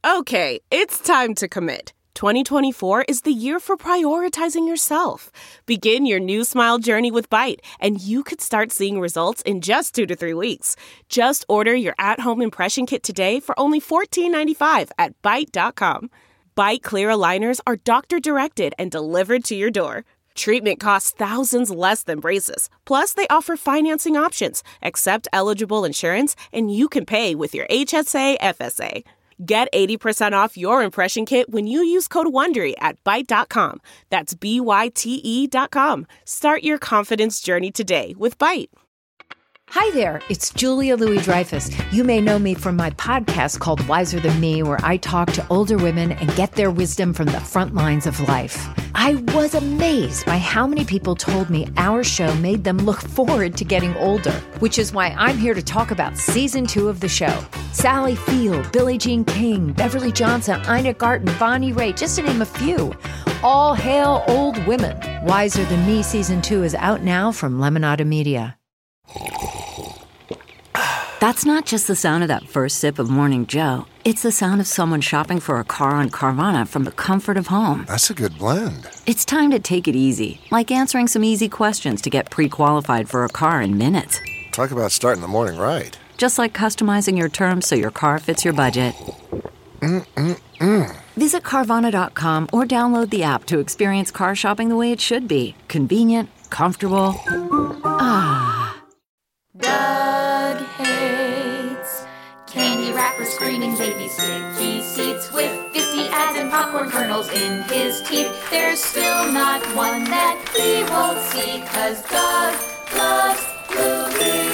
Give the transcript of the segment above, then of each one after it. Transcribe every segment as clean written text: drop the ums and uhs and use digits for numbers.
Okay, it's time to commit. 2024 is the year for prioritizing yourself. Begin your new smile journey with Byte, and you could start seeing results in just 2 to 3 weeks. Just order your at-home impression kit today for only $14.95 at Byte.com. Byte Clear aligners are doctor-directed and delivered to your door. Treatment costs thousands less than braces. Plus, they offer financing options, accept eligible insurance, and you can pay with your HSA, FSA. Get 80% off your impression kit when you use code WONDERY at Byte.com. That's BYTE.com. Start your confidence journey today with Byte. Hi there, it's Julia Louis-Dreyfus. You may know me from my podcast called Wiser Than Me, where I talk to older women and get their wisdom from the front lines of life. I was amazed by how many people told me our show made them look forward to getting older, which is why I'm here to talk about season 2 of the show. Sally Field, Billie Jean King, Beverly Johnson, Ina Garten, Bonnie Raitt, just to name a few. All hail old women. Wiser Than Me season 2 is out now from Lemonada Media. That's not just the sound of that first sip of Morning Joe. It's the sound of someone shopping for a car on Carvana from the comfort of home. That's a good blend. It's time to take it easy, like answering some easy questions to get pre-qualified for a car in minutes. Talk about starting the morning right. Just like customizing your terms so your car fits your budget. Visit Carvana.com or download the app to experience car shopping the way it should be. Convenient, comfortable. Doug hates candy wrappers, screaming baby sticky seats with 50 ads and popcorn kernels in his teeth. There's still not one that he won't see, 'cause Doug loves movies.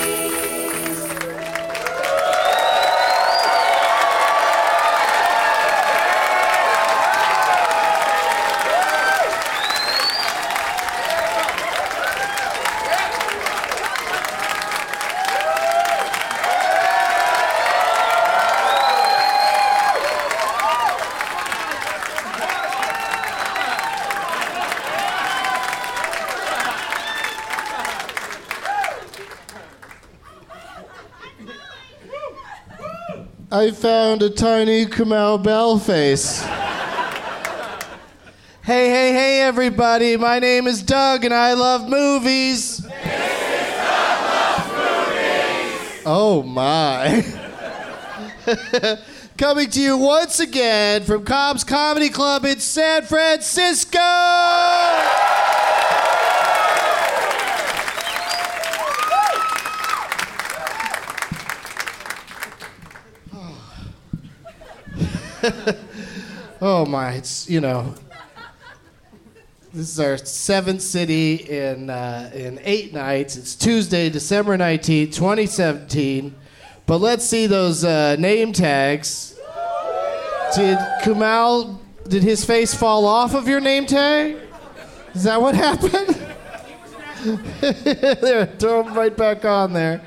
I found a tiny Kamau Bell face. Hey, everybody. My name is Doug, and I love movies. This is Doug Loves Movies. Oh, my. Coming to you once again from Cobb's Comedy Club in San Francisco. Oh my, it's, this is our 7th city in 8 nights. It's Tuesday, December 19th, 2017. But let's see those name tags. Did his face fall off of your name tag? Is that what happened? There, throw him right back on there.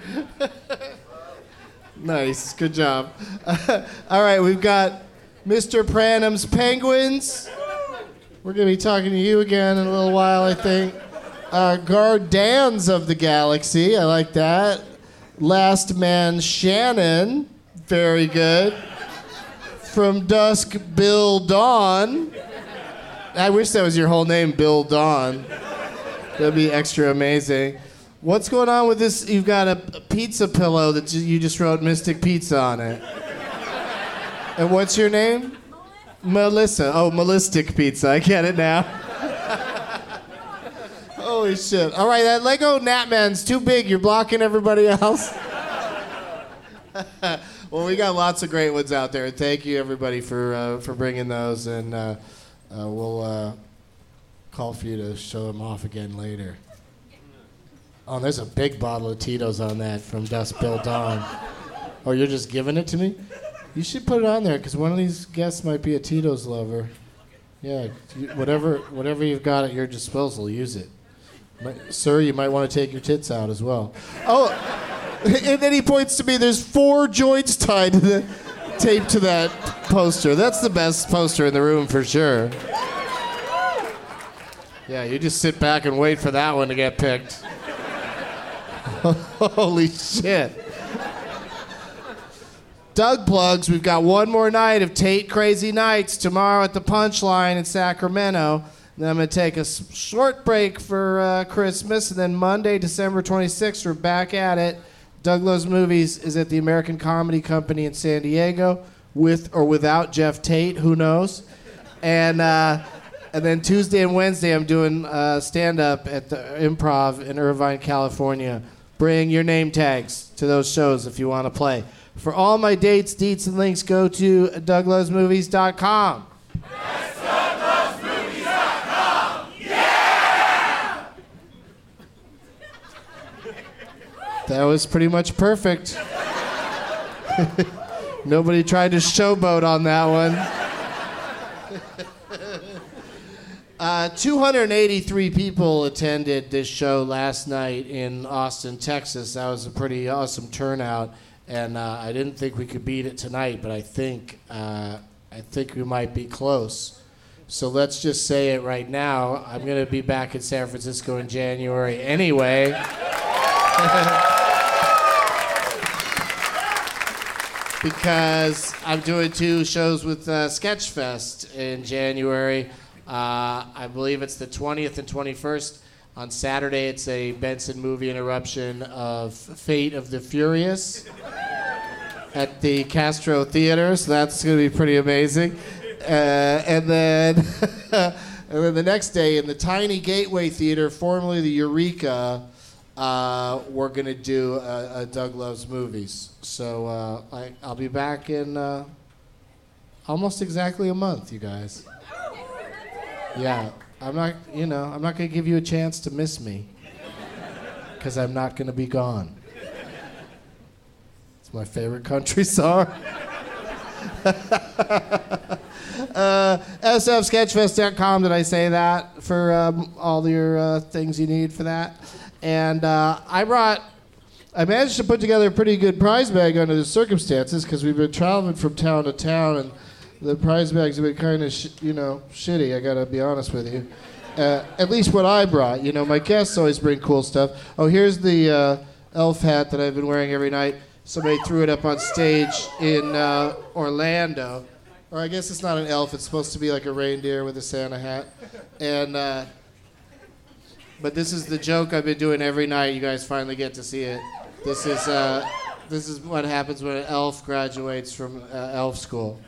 Nice, good job. All right, we've got Mr. Pranham's Penguins. We're going to be talking to you again in a little while, I think. Guardians of the Galaxy, I like that. Last Man Shannon, very good. From Dusk, Bill Dawn. I wish that was your whole name, Bill Dawn. That'd be extra amazing. What's going on with this? You've got a pizza pillow that you just wrote Mystic Pizza on it. And what's your name? Melissa. Oh, Melistic Pizza. I get it now. Holy shit. All right, that Lego Natman's too big. You're blocking everybody else. Well, we got lots of great ones out there. Thank you, everybody, for bringing those. And we'll call for you to show them off again later. Oh, there's a big bottle of Tito's on that from Dusk Bill Dawn. Oh, you're just giving it to me? You should put it on there, because one of these guests might be a Tito's lover. Yeah, whatever you've got at your disposal, use it. Sir, you might want to take your tits out as well. Oh, and then he points to me. There's 4 joints tied to the tape to that poster. That's the best poster in the room for sure. Yeah, you just sit back and wait for that one to get picked. Holy shit. Doug plugs, we've got one more night of Tate Crazy Nights tomorrow at the Punchline in Sacramento. Then I'm going to take a short break for Christmas, and then Monday, December 26th, we're back at it. Doug Loves Movies is at the American Comedy Company in San Diego, with or without Jeff Tate, who knows. And then Tuesday and Wednesday, I'm doing stand-up at the Improv in Irvine, California. Bring your name tags to those shows if you want to play. For all my dates, deets, and links, go to DougLovesMovies.com. That's DougLovesMovies.com! Yeah! That was pretty much perfect. Nobody tried to showboat on that one. 283 people attended this show last night in Austin, Texas. That was a pretty awesome turnout. And I didn't think we could beat it tonight, but I think we might be close. So let's just say it right now. I'm going to be back in San Francisco in January anyway. Because I'm doing 2 shows with Sketchfest in January. I believe it's the 20th and 21st. On Saturday, it's a Benson movie interruption of Fate of the Furious at the Castro Theater, so that's going to be pretty amazing. And then the next day, in the Tiny Gateway Theater, formerly the Eureka, we're going to do a Doug Loves Movies. So I'll be back in almost exactly a month, you guys. Yeah. I'm not going to give you a chance to miss me, because I'm not going to be gone. It's my favorite country song. SFsketchfest.com, did I say that? For all your things you need for that. And I managed to put together a pretty good prize bag under the circumstances, because we've been traveling from town to town, and the prize bags have been kind of, shitty, I gotta be honest with you. At least what I brought. My guests always bring cool stuff. Oh, here's the elf hat that I've been wearing every night. Somebody threw it up on stage in Orlando. Or I guess it's not an elf, it's supposed to be like a reindeer with a Santa hat. And, but this is the joke I've been doing every night. You guys finally get to see it. This is what happens when an elf graduates from elf school.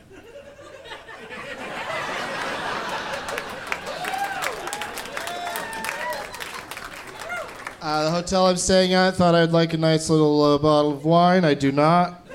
The hotel I'm staying at thought I'd like a nice little bottle of wine. I do not.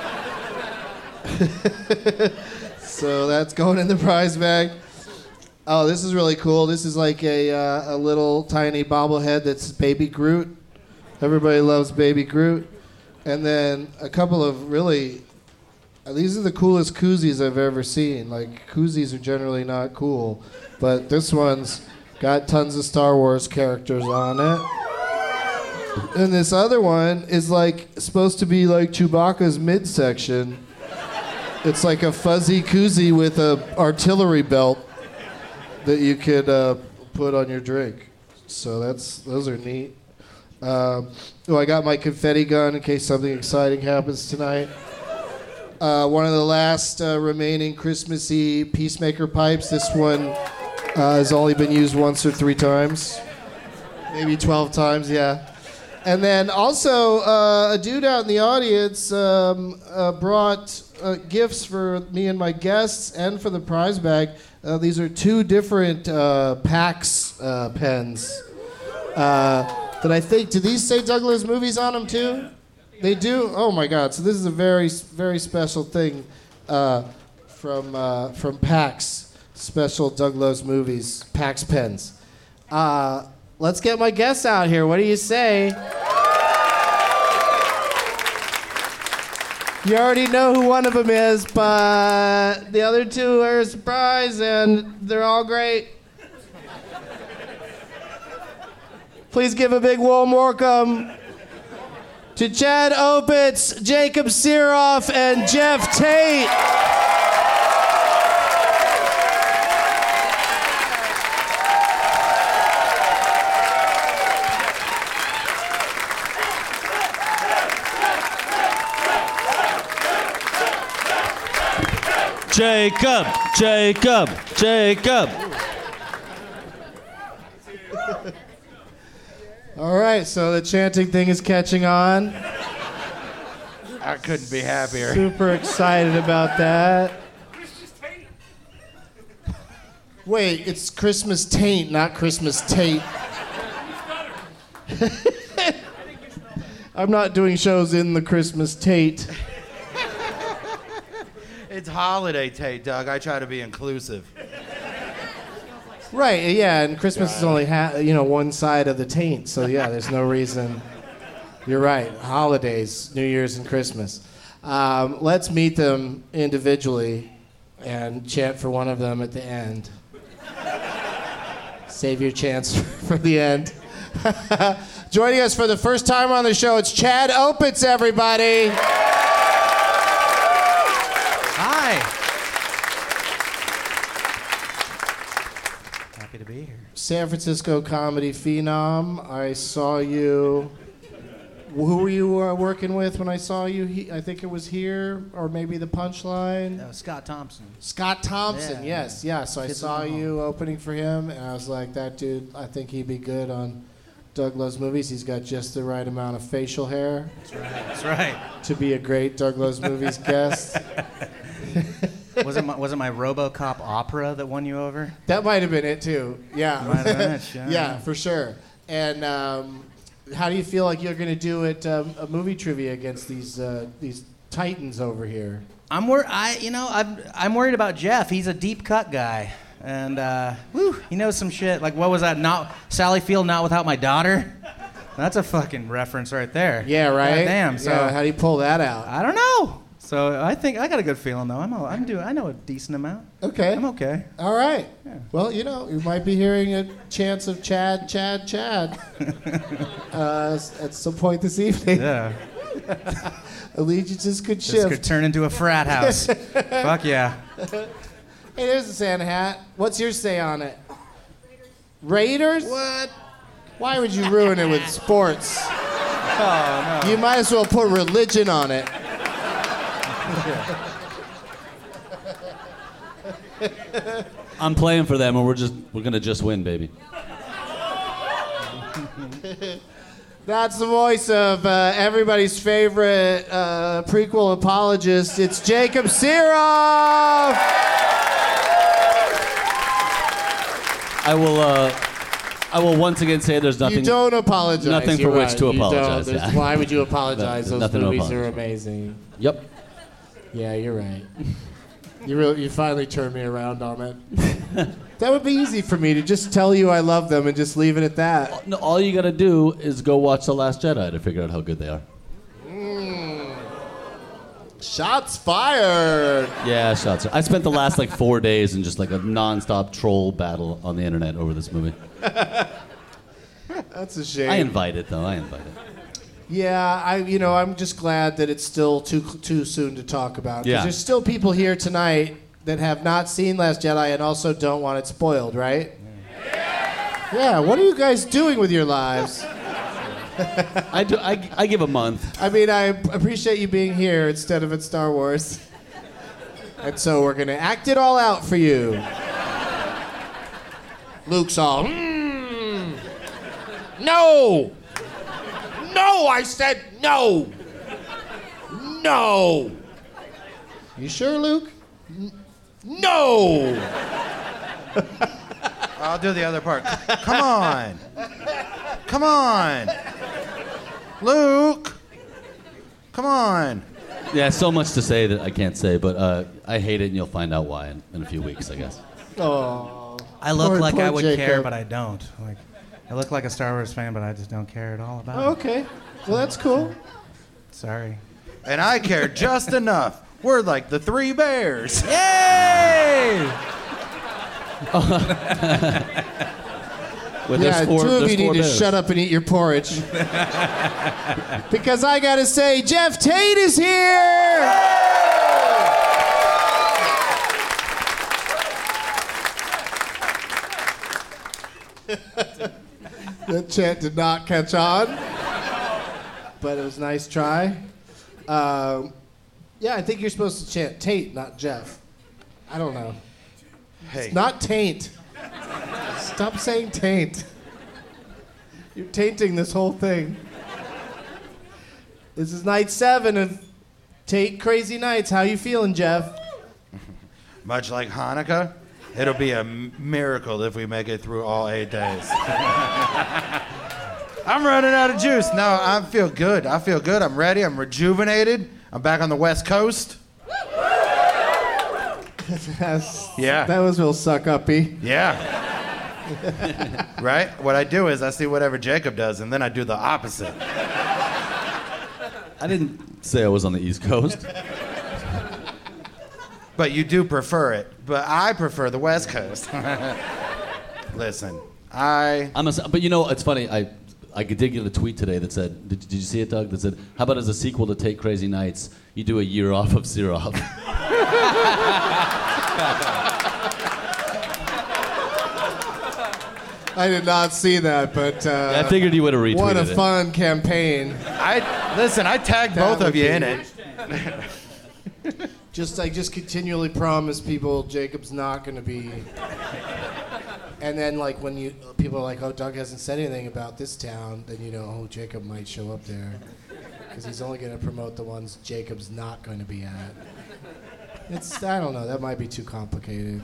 So that's going in the prize bag. Oh, this is really cool. This is like a little tiny bobblehead that's Baby Groot. Everybody loves Baby Groot. And then a couple of really... These are the coolest koozies I've ever seen. Like, koozies are generally not cool. But this one's got tons of Star Wars characters on it. And this other one is like supposed to be like Chewbacca's midsection. It's like a fuzzy koozie with a artillery belt that you could put on your drink. So those are neat. I got my confetti gun in case something exciting happens tonight. One of the last remaining Christmassy Peacemaker pipes. This one has only been used once or 3 times. Maybe 12 times, yeah. And then also, a dude out in the audience brought gifts for me and my guests and for the prize bag. These are 2 different PAX pens that I think, do these say Doug Loves Movies on them too? They do? Oh my God. So this is a very, very special thing from PAX. Special Doug Loves Movies PAX pens. Let's get my guests out here. What do you say? You already know who one of them is, but the other 2 are a surprise, and they're all great. Please give a big warm welcome to Chad Opitz, Jacob Siroff, and Jeff Tate. Jacob, Jacob, Jacob. All right, so the chanting thing is catching on. I couldn't be happier. Super excited about that. Wait, it's Christmas taint, not Christmas Tate. I'm not doing shows in the Christmas Tate. It's holiday Tate, Doug. I try to be inclusive. Right, yeah, and Christmas is only one side of the taint, so yeah, there's no reason. You're right, holidays, New Year's and Christmas. Let's meet them individually and chant for one of them at the end. Save your chance for the end. Joining us for the first time on the show, it's Chad Opitz, everybody. Hi. Happy to be here. San Francisco comedy phenom. I saw you. Who were you working with when I saw you? I think it was here, or maybe the Punchline. Scott Thompson. Scott Thompson, Yeah. yes, yeah. So I saw you opening for him, and I was like, that dude, I think he'd be good on Doug Loves Movies. He's got just the right amount of facial hair. That's right. To be a great Doug Loves Movies guest. Was it my RoboCop opera that won you over? That might have been it too. Yeah. Might have been it, yeah. Yeah, for sure. And how do you feel like you're going to do at a movie trivia against these titans over here? I'm worried about Jeff. He's a deep cut guy, and he knows some shit. Like, what was that? Not Sally Field, Not Without My Daughter. That's a fucking reference right there. Yeah, right. God damn. So yeah, how do you pull that out? I don't know. So I think I got a good feeling though. I know a decent amount. Okay. I'm okay. All right. Yeah. Well, you might be hearing a chance of Chad at some point this evening. Yeah. Allegiances could This shift. could turn into a frat house. Fuck yeah. Hey, there's the Santa hat. What's your say on it? Raiders? What? Why would you ruin it with sports? Oh, no. You might as well put religion on it. I'm playing for them, and we're gonna just win, baby. That's the voice of everybody's favorite prequel apologist. It's Jacob Siroff. I will once again say there's nothing. You don't apologize. Nothing for You're which right. to You don't. apologize. There's- Why would you apologize? There's Those nothing to movies are apologize. amazing. Yep. Yeah, you're right. You finally turned me around on it. That would be easy for me to just tell you I love them and just leave it at that. No, all you gotta do is go watch The Last Jedi to figure out how good they are. Shots fired. Yeah, shots. I spent the last 4 days in just a non-stop troll battle on the internet over this movie. That's a shame. I invite it though. I invite it. Yeah, I'm just glad that it's still too soon to talk about. 'Cause Yeah. there's still people here tonight that have not seen Last Jedi and also don't want it spoiled, right? Yeah. What are you guys doing with your lives? I give a month. I mean, I appreciate you being here instead of at Star Wars. And so we're gonna act it all out for you. Luke's all, no! No, I said no! No! You sure, Luke? No! I'll do the other part. Come on. Come on. Luke. Come on. Yeah, so much to say that I can't say, but I hate it, and you'll find out why in a few weeks, I guess. Oh. I look like poor I would Jacob. care, but I don't. I look like a Star Wars fan, but I just don't care at all about it. Okay. Well, that's cool. Sorry. And I care just enough. We're like the Three Bears. Yay! Well, Yeah, two of there's you need four to bears. shut up and eat your porridge. Because I gotta say, Jeff Tate is here! That chant did not catch on, but it was a nice try. Yeah, I think you're supposed to chant Tate, not Jeff. I don't know. Hey. It's not taint. Stop saying taint. You're tainting this whole thing. This is night 7 of Tate Crazy Nights. How you feeling, Jeff? Much like Hanukkah, it'll be a miracle if we make it through all 8 days. I'm running out of juice. No, I feel good. I'm ready. I'm rejuvenated. I'm back on the West Coast. Yeah. That was real suck-uppy. Yeah. Right? What I do is I see whatever Jacob does, and then I do the opposite. I didn't say I was on the East Coast. But you do prefer it. But I prefer the West Coast. Listen, But you know, it's funny. I did get a tweet today that said, did you see it, Doug? That said, how about as a sequel to Take Crazy Nights, you do a year off of Zerov? I did not see that, but I figured you would have retweeted it. What a fun campaign. I tagged both of you in it. I just continually promise people Jacob's not going to be. And then like when people are like, oh, Doug hasn't said anything about this town, then you know, oh, Jacob might show up there. Because he's only going to promote the ones Jacob's not going to be at. I don't know, that might be too complicated.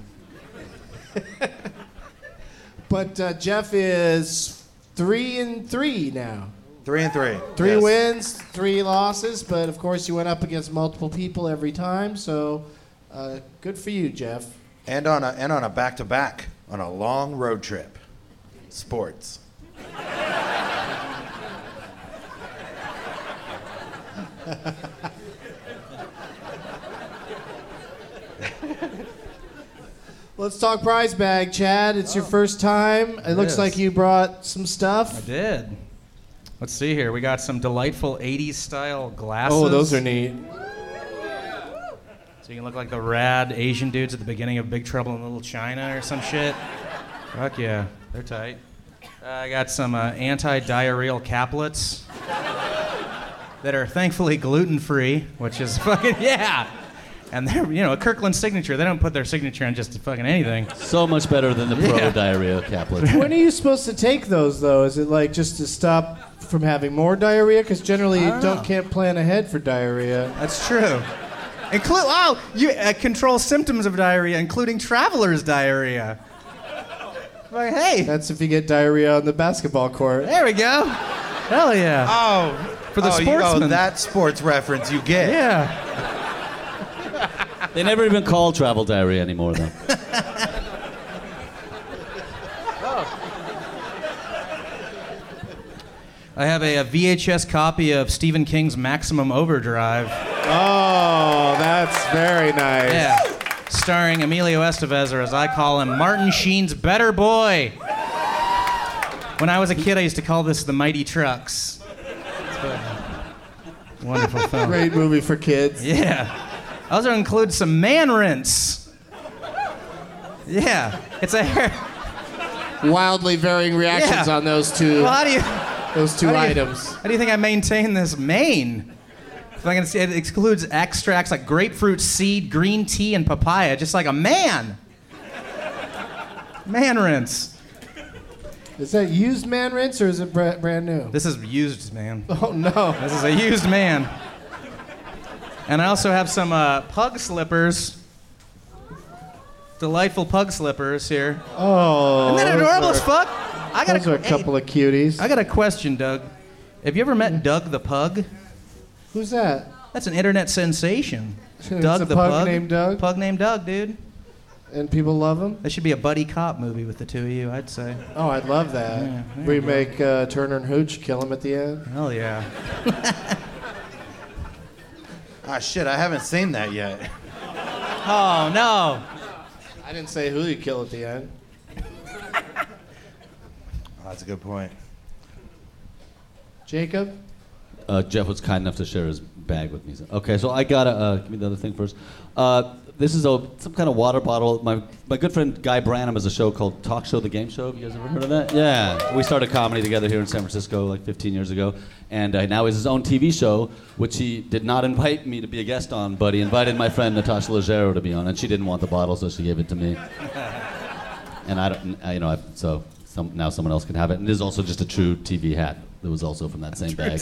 But Jeff is 3-3 now. 3-3. 3 yes. wins, 3 losses, but of course you went up against multiple people every time, so good for you, Jeff. And on a back-to-back, on a long road trip. Sports. Let's talk prize bag, Chad. It's your first time. It looks like you brought some stuff. I did. Let's see here. We got some delightful 80s style glasses. Oh, those are neat. So you can look like the rad Asian dudes at the beginning of Big Trouble in Little China or some shit. Fuck yeah, they're tight. I got some anti-diarrheal caplets that are thankfully gluten-free, which is fucking, yeah. And they're, a Kirkland signature. They don't put their signature on just fucking anything. So much better than the pro-diarrhea caplet. When are you supposed to take those, though? Is it like just to stop from having more diarrhea? Because generally you can't plan ahead for diarrhea. That's true. You control symptoms of diarrhea, including traveler's diarrhea. Like, hey. That's if you get diarrhea on the basketball court. There we go. Hell yeah. Oh. For the sportsman. That sports reference you get. Yeah. They never even call travel diarrhea anymore, though. I have a VHS copy of Stephen King's Maximum Overdrive. Oh, that's very nice. Yeah. Starring Emilio Estevez, or as I call him, Martin Sheen's better boy. When I was a kid, I used to call this The Mighty Trucks. It's a wonderful film. Great movie for kids. Yeah. Also includes some man rinse. Yeah. It's a hair. Wildly varying reactions on those two. Well, those two items. How do you think I maintain this mane? It excludes extracts like grapefruit seed, green tea, and papaya, just like a man. Man rinse. Is that used man rinse or is it brand new? This is used, man. Oh, no. This is a used man. And I also have some pug slippers. Delightful pug slippers here. Oh. Isn't that adorable as fuck? Those are a couple of cuties. I got a question, Doug. Have you ever met Doug the Pug? Who's that? That's an internet sensation. Doug the Pug named Doug? Pug named Doug, dude. And people love him? That should be a buddy cop movie with the two of you, I'd say. Oh, I'd love that. Yeah, we make Turner and Hooch kill him at the end. Hell yeah. Ah, shit, I haven't seen that yet. Oh, no. I didn't say who you kill at the end. Oh, that's a good point. Jacob? Jeff was kind enough to share his bag with me. Okay, so I got give me the other thing first. this is some kind of water bottle. My good friend Guy Branum has a show called Talk Show the Game Show. Have you guys ever heard of that? Yeah. We started comedy together here in San Francisco like 15 years ago. And now he has his own TV show, which he did not invite me to be a guest on, but he invited my friend Natasha Leggero to be on, and she didn't want the bottle, so she gave it to me. And now someone else can have it. And it is also just a true TV hat. It was also from that same bag.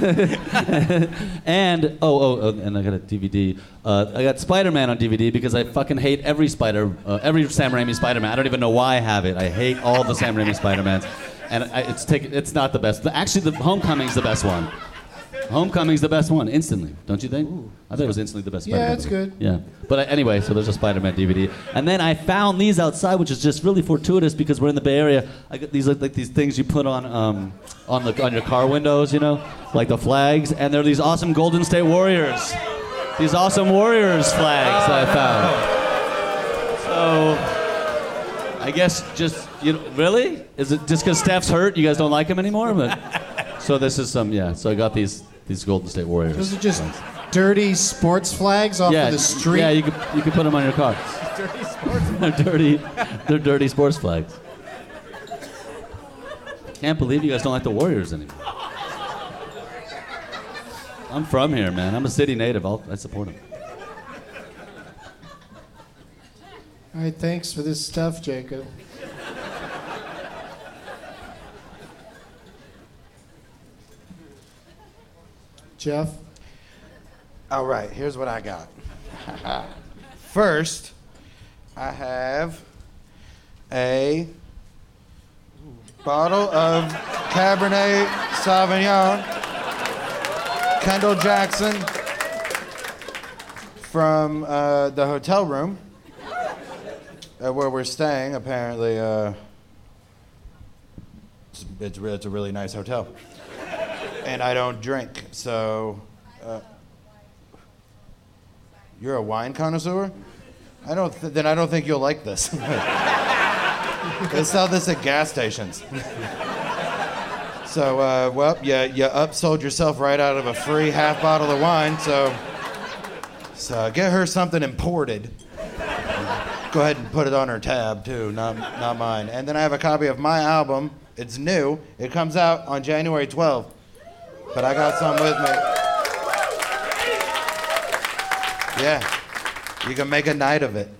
And and I got a DVD. I got Spider-Man on DVD because I fucking hate every Sam Raimi Spider-Man. I don't even know why I have it. I hate all the Sam Raimi Spider-Mans, and it's not the best. Actually, the Homecoming's the best one. Homecoming's the best one, instantly. Don't you think? Ooh. I thought it was instantly the best Spider-Man. Yeah, it's good. Yeah. But anyway, so there's a Spider-Man DVD. And then I found these outside, which is just really fortuitous because we're in the Bay Area. I got these like these things you put on your car windows, you know, like the flags. And they're these awesome Golden State Warriors. These awesome Warriors flags that I found. So I guess really? Is it just because Steph's hurt, you guys don't like him anymore? But so this is so I got these Golden State Warriors. Those are just dirty sports flags off of the street. Yeah, you could put them on your car. Dirty sports flags. They're dirty sports flags. Can't believe you guys don't like the Warriors anymore. I'm from here, man. I'm a city native. I support them. All right, thanks for this stuff, Jacob. Jeff? All right, here's what I got. First, I have a bottle of Cabernet Sauvignon, Kendall Jackson, from the hotel room where we're staying. Apparently, it's a really nice hotel. And I don't drink, so... You're a wine connoisseur? I don't think you'll like this. They sell this at gas stations. So, you upsold yourself right out of a free half bottle of wine, so get her something imported. Go ahead and put it on her tab, too, not mine. And then I have a copy of my album. It's new. It comes out on January 12th. But I got some with me. Yeah, you can make a night of it.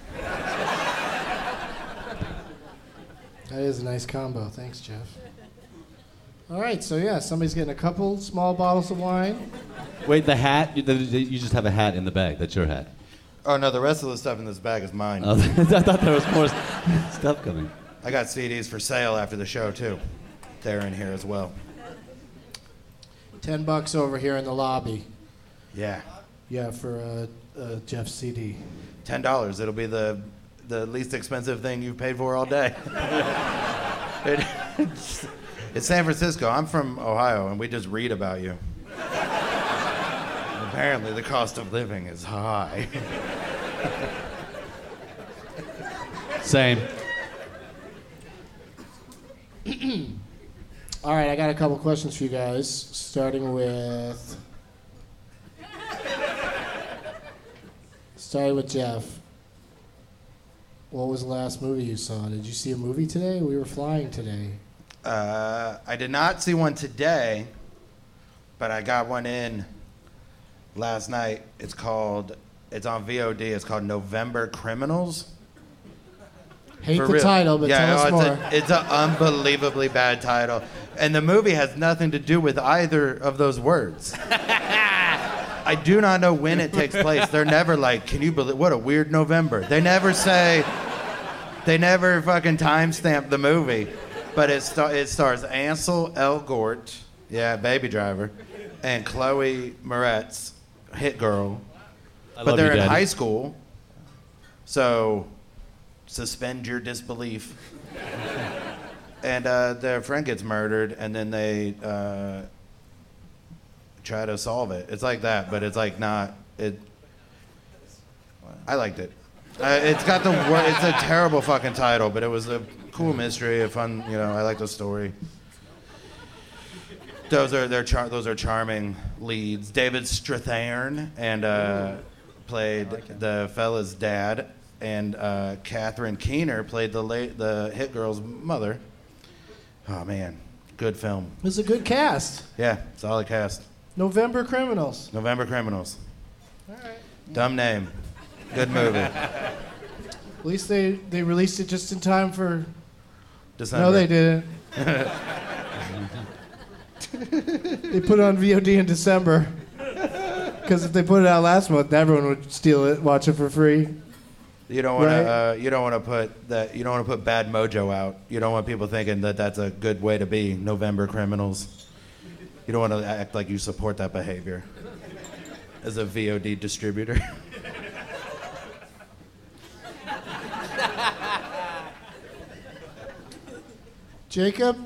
That is a nice combo. Thanks, Jeff. All right, so somebody's getting a couple small bottles of wine. Wait, the hat? You just have a hat in the bag. That's your hat. Oh, no, the rest of the stuff in this bag is mine. Oh, I thought there was more stuff coming. I got CDs for sale after the show, too. They're in here as well. $10 over here in the lobby. Yeah. Yeah, for Jeff's CD. $10. It'll be the least expensive thing you've paid for all day. It's San Francisco. I'm from Ohio, and we just read about you. Apparently, the cost of living is high. Same. All right, I got a couple questions for you guys, starting with Jeff. What was the last movie you saw? Did you see a movie today? We were flying today. I did not see one today, but I got one in last night. It's on VOD. It's called November Criminals. Hate the title, but tell us more. It's an unbelievably bad title. And the movie has nothing to do with either of those words. I do not know when it takes place. They're never like, can you believe, what a weird November. They never fucking timestamp the movie. But it stars Ansel Elgort, Baby Driver, and Chloe Moretz, Hit Girl. But they're in high school, so suspend your disbelief. And their friend gets murdered, and then they try to solve it. It's like that, but it's like not. I liked it. It's a terrible fucking title, but it was a cool mystery, a fun. I like the story. Those are charming leads. David Strathairn and played the fella's dad, and Catherine Keener played the hit girl's mother. Oh man, good film. It was a good cast. Yeah, solid cast. November Criminals. November Criminals. All right. Dumb name. Good movie. At least they released it just in time for December. No, they didn't. They put it on VOD in December. Because if they put it out last month, everyone would steal it, watch it for free. You don't want to. You don't want to put that. You don't want to put bad mojo out. You don't want people thinking that that's a good way to be. November Criminals. You don't want to act like you support that behavior as a VOD distributor. Jacob?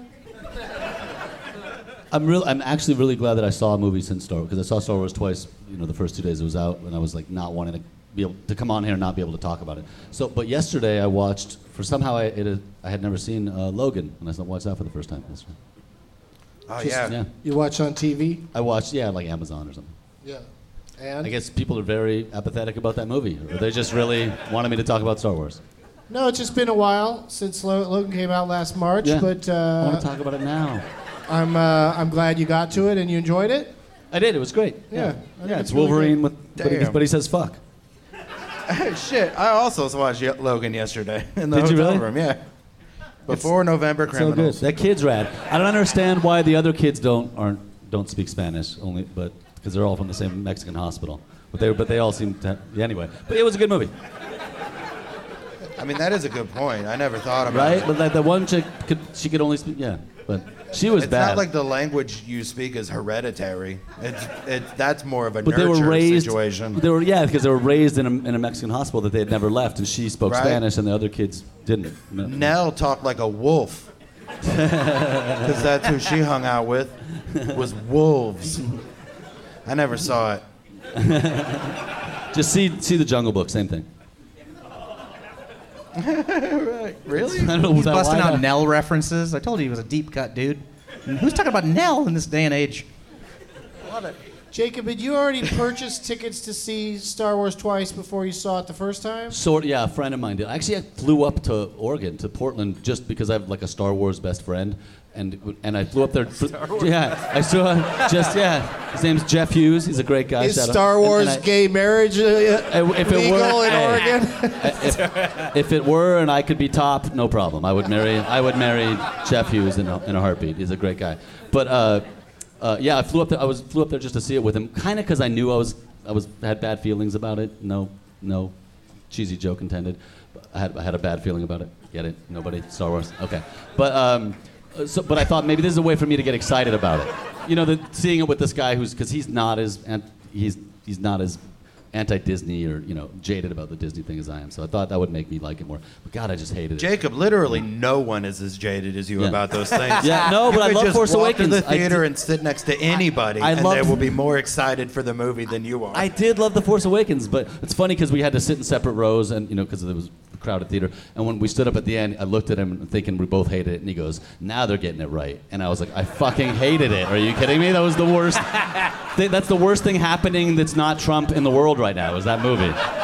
I'm actually really glad that I saw a movie since Star Wars, because I saw Star Wars twice. The first 2 days it was out, and I was like not wanting to be able to come on here and not be able to talk about it. But yesterday I watched. I had never seen Logan, and I watched that for the first time yesterday. Oh yeah. You watch on TV? I watched like Amazon or something. Yeah. And? I guess people are very apathetic about that movie, or they just really wanted me to talk about Star Wars. No, it's just been a while since Logan came out last March, but I want to talk about it now. I'm glad you got to it and you enjoyed it. I did. It was great. Yeah. It's Wolverine but he says fuck. Shit, I also watched Logan yesterday in the Did you hotel really? room. Yeah. Before November Criminals. So good. That kid's rad. I don't understand why the other kids don't speak Spanish, but because they're all from the same Mexican hospital. But they all seem to. Anyway, but it was a good movie. I mean, that is a good point. I never thought about it. Right? But like the one chick she could only speak. Yeah, but she was bad. It's not like the language you speak is hereditary. That's more of a but nurture situation. Because they were raised in a Mexican hospital that they had never left, and she spoke Spanish, and the other kids didn't. Nell talked like a wolf, because that's who she hung out with, was wolves. I never saw it. Just see the Jungle Book, same thing. Right. Really? He's busting out Nell references. I told you he was a deep cut dude. And who's talking about Nell in this day and age? Love it. Jacob, had you already purchased tickets to see Star Wars twice before you saw it the first time? Yeah, a friend of mine did. Actually, I flew up to Oregon, to Portland, just because I have like a Star Wars best friend. And I flew up there. Yeah, I saw. His name's Jeff Hughes. He's a great guy. Is Star Wars gay marriage legal in Oregon? If it were, and I could be top, no problem. I would marry Jeff Hughes in a heartbeat. He's a great guy. But I flew up there. I flew up there just to see it with him, kind of because I knew I had bad feelings about it. No cheesy joke intended. I had a bad feeling about it. Get it? Nobody? Star Wars? Okay. But I thought maybe this is a way for me to get excited about it. Seeing it with this guy because he's not as anti-Disney or jaded about the Disney thing as I am. So I thought that would make me like it more. But God, I just hated it. Jacob, literally no one is as jaded as you about those things. Yeah, no, but I love Force Awakens. You could just walk to the theater and sit next to anybody, and they will be more excited for the movie than you are. I did love The Force Awakens, but it's funny because we had to sit in separate rows, and because there was a crowded theater. And when we stood up at the end, I looked at him thinking we both hated it, and he goes, "Now they're getting it right." And I was like, "I fucking hated it. Are you kidding me? That was the worst. That's the worst thing happening that's not Trump in the world right now. Is that movie?"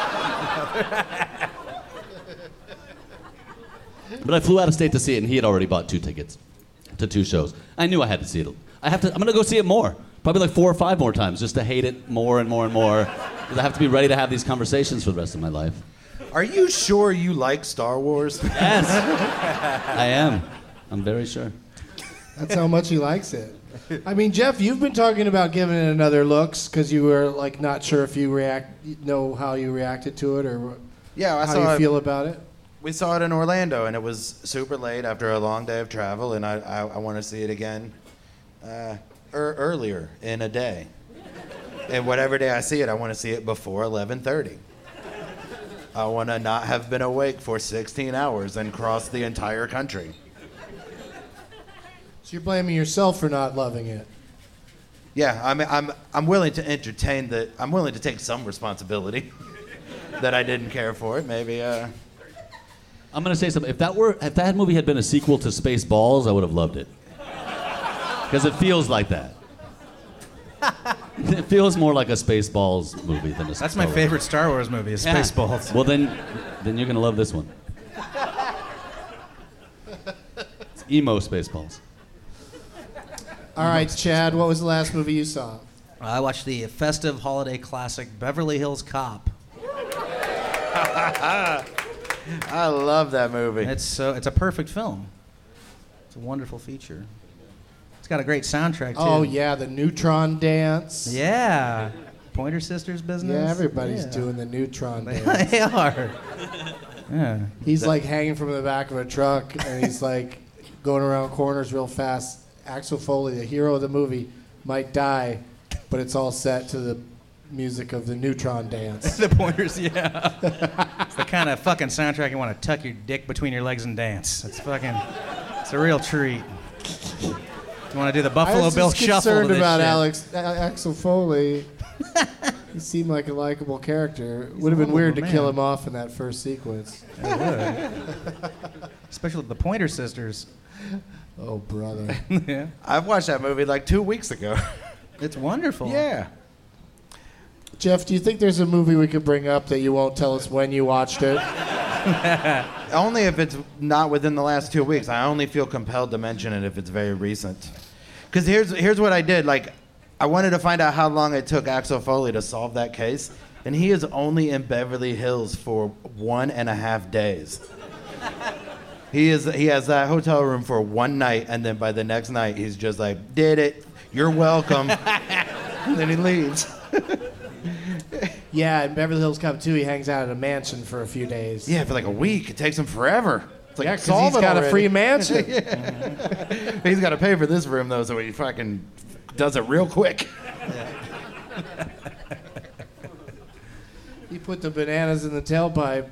But I flew out of state to see it, and he had already bought 2 tickets to 2 shows. I knew I had to see it. I'm going to go see it more. Probably like 4 or 5 more times just to hate it more and more and more. Because I have to be ready to have these conversations for the rest of my life. Are you sure you like Star Wars? Yes. I am. I'm very sure. That's how much he likes it. I mean, Jeff, you've been talking about giving it another looks because you were like not sure if you know how you reacted to it or how you feel about it. We saw it in Orlando, and it was super late after a long day of travel, and I want to see it again earlier in a day. And whatever day I see it, I want to see it before 11:30. I want to not have been awake for 16 hours and cross the entire country. So you're blaming yourself for not loving it. Yeah, I'm willing to entertain that. I'm willing to take some responsibility that I didn't care for it. Maybe. I'm gonna say something. If that movie had been a sequel to Spaceballs, I would have loved it. Because it feels like that. It feels more like a Spaceballs movie than a Star That's my Wars. favorite Star Wars movie, is Yeah. Spaceballs. Well, then you're gonna love this one. It's emo Spaceballs. All right, Chad, what was the last movie you saw? I watched the festive holiday classic Beverly Hills Cop. I love that movie. It's a perfect film. It's a wonderful feature. It's got a great soundtrack too. Oh yeah, the Neutron Dance. Yeah. Pointer Sisters business. Yeah, everybody's doing the Neutron They Dance. are. Yeah. He's like hanging from the back of a truck, and he's like going around corners real fast. Axel Foley, the hero of the movie, might die, but it's all set to the music of the Neutron Dance. The Pointers, yeah. It's the kind of fucking soundtrack you want to tuck your dick between your legs and dance. It's a real treat. You want to do the Buffalo Bill Shuffle to concerned this about shit. Axel Foley. He seemed like a likable character. Would have been weird to kill him off in that first sequence. It would. Especially the Pointer Sisters. Oh, brother. Yeah. I've watched that movie like 2 weeks ago. It's wonderful. Yeah. Jeff, do you think there's a movie we could bring up that you won't tell us when you watched it? Only if it's not within the last 2 weeks. I only feel compelled to mention it if it's very recent. Because here's what I did. Like, I wanted to find out how long it took Axel Foley to solve that case, and he is only in Beverly Hills for 1.5 days. He has that hotel room for one night, and then by the next night, he's just like, did it, you're welcome. And then he leaves. Yeah, in Beverly Hills Cop 2, he hangs out at a mansion for a few days. Yeah, for like a week. It takes him forever. It's like, Yeah, 'cause solve he's it got a already. free mansion. Yeah. He's got to pay for this room, though, so he fucking does it real quick. He put the bananas in the tailpipe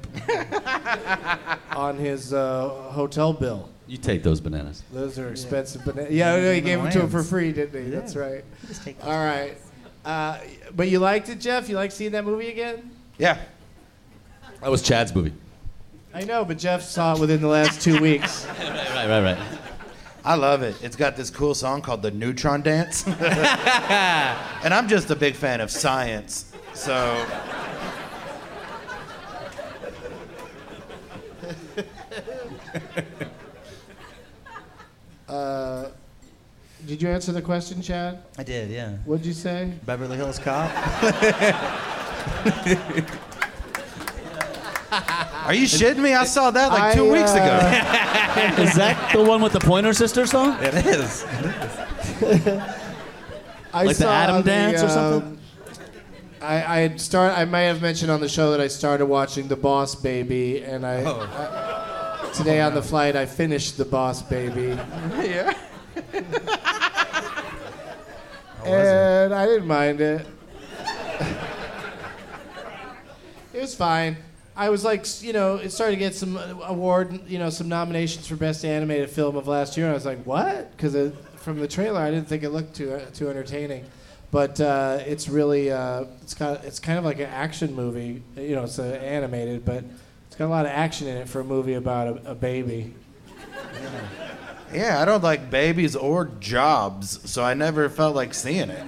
on his hotel bill. You take those bananas. Those are expensive bananas. Yeah, he gave them to him for Lands. free, didn't he? Yeah. That's right. Just take All right. But you liked it, Jeff? You like seeing that movie again? Yeah. That was Chad's movie. I know, but Jeff saw it within the last 2 weeks. Right. I love it. It's got this cool song called the Neutron Dance. And I'm just a big fan of science, so... Did you answer the question, Chad? I did, yeah. What'd you say? Beverly Hills Cop. Are you shitting me? I saw that like 2 weeks ago. Is that the one with the Pointer Sisters song? It is. Like the Adam Dance or something? I may have mentioned on the show that I started watching The Boss Baby, and today on the flight I finished The Boss Baby. Yeah. And I didn't mind it. It was fine. I was like, it started to get some some nominations for Best Animated Film of last year, and I was like, what? Because from the trailer, I didn't think it looked too entertaining. But it's really, it's kind of like an action movie. It's animated, but it's got a lot of action in it for a movie about a baby. Yeah, I don't like babies or jobs, so I never felt like seeing it.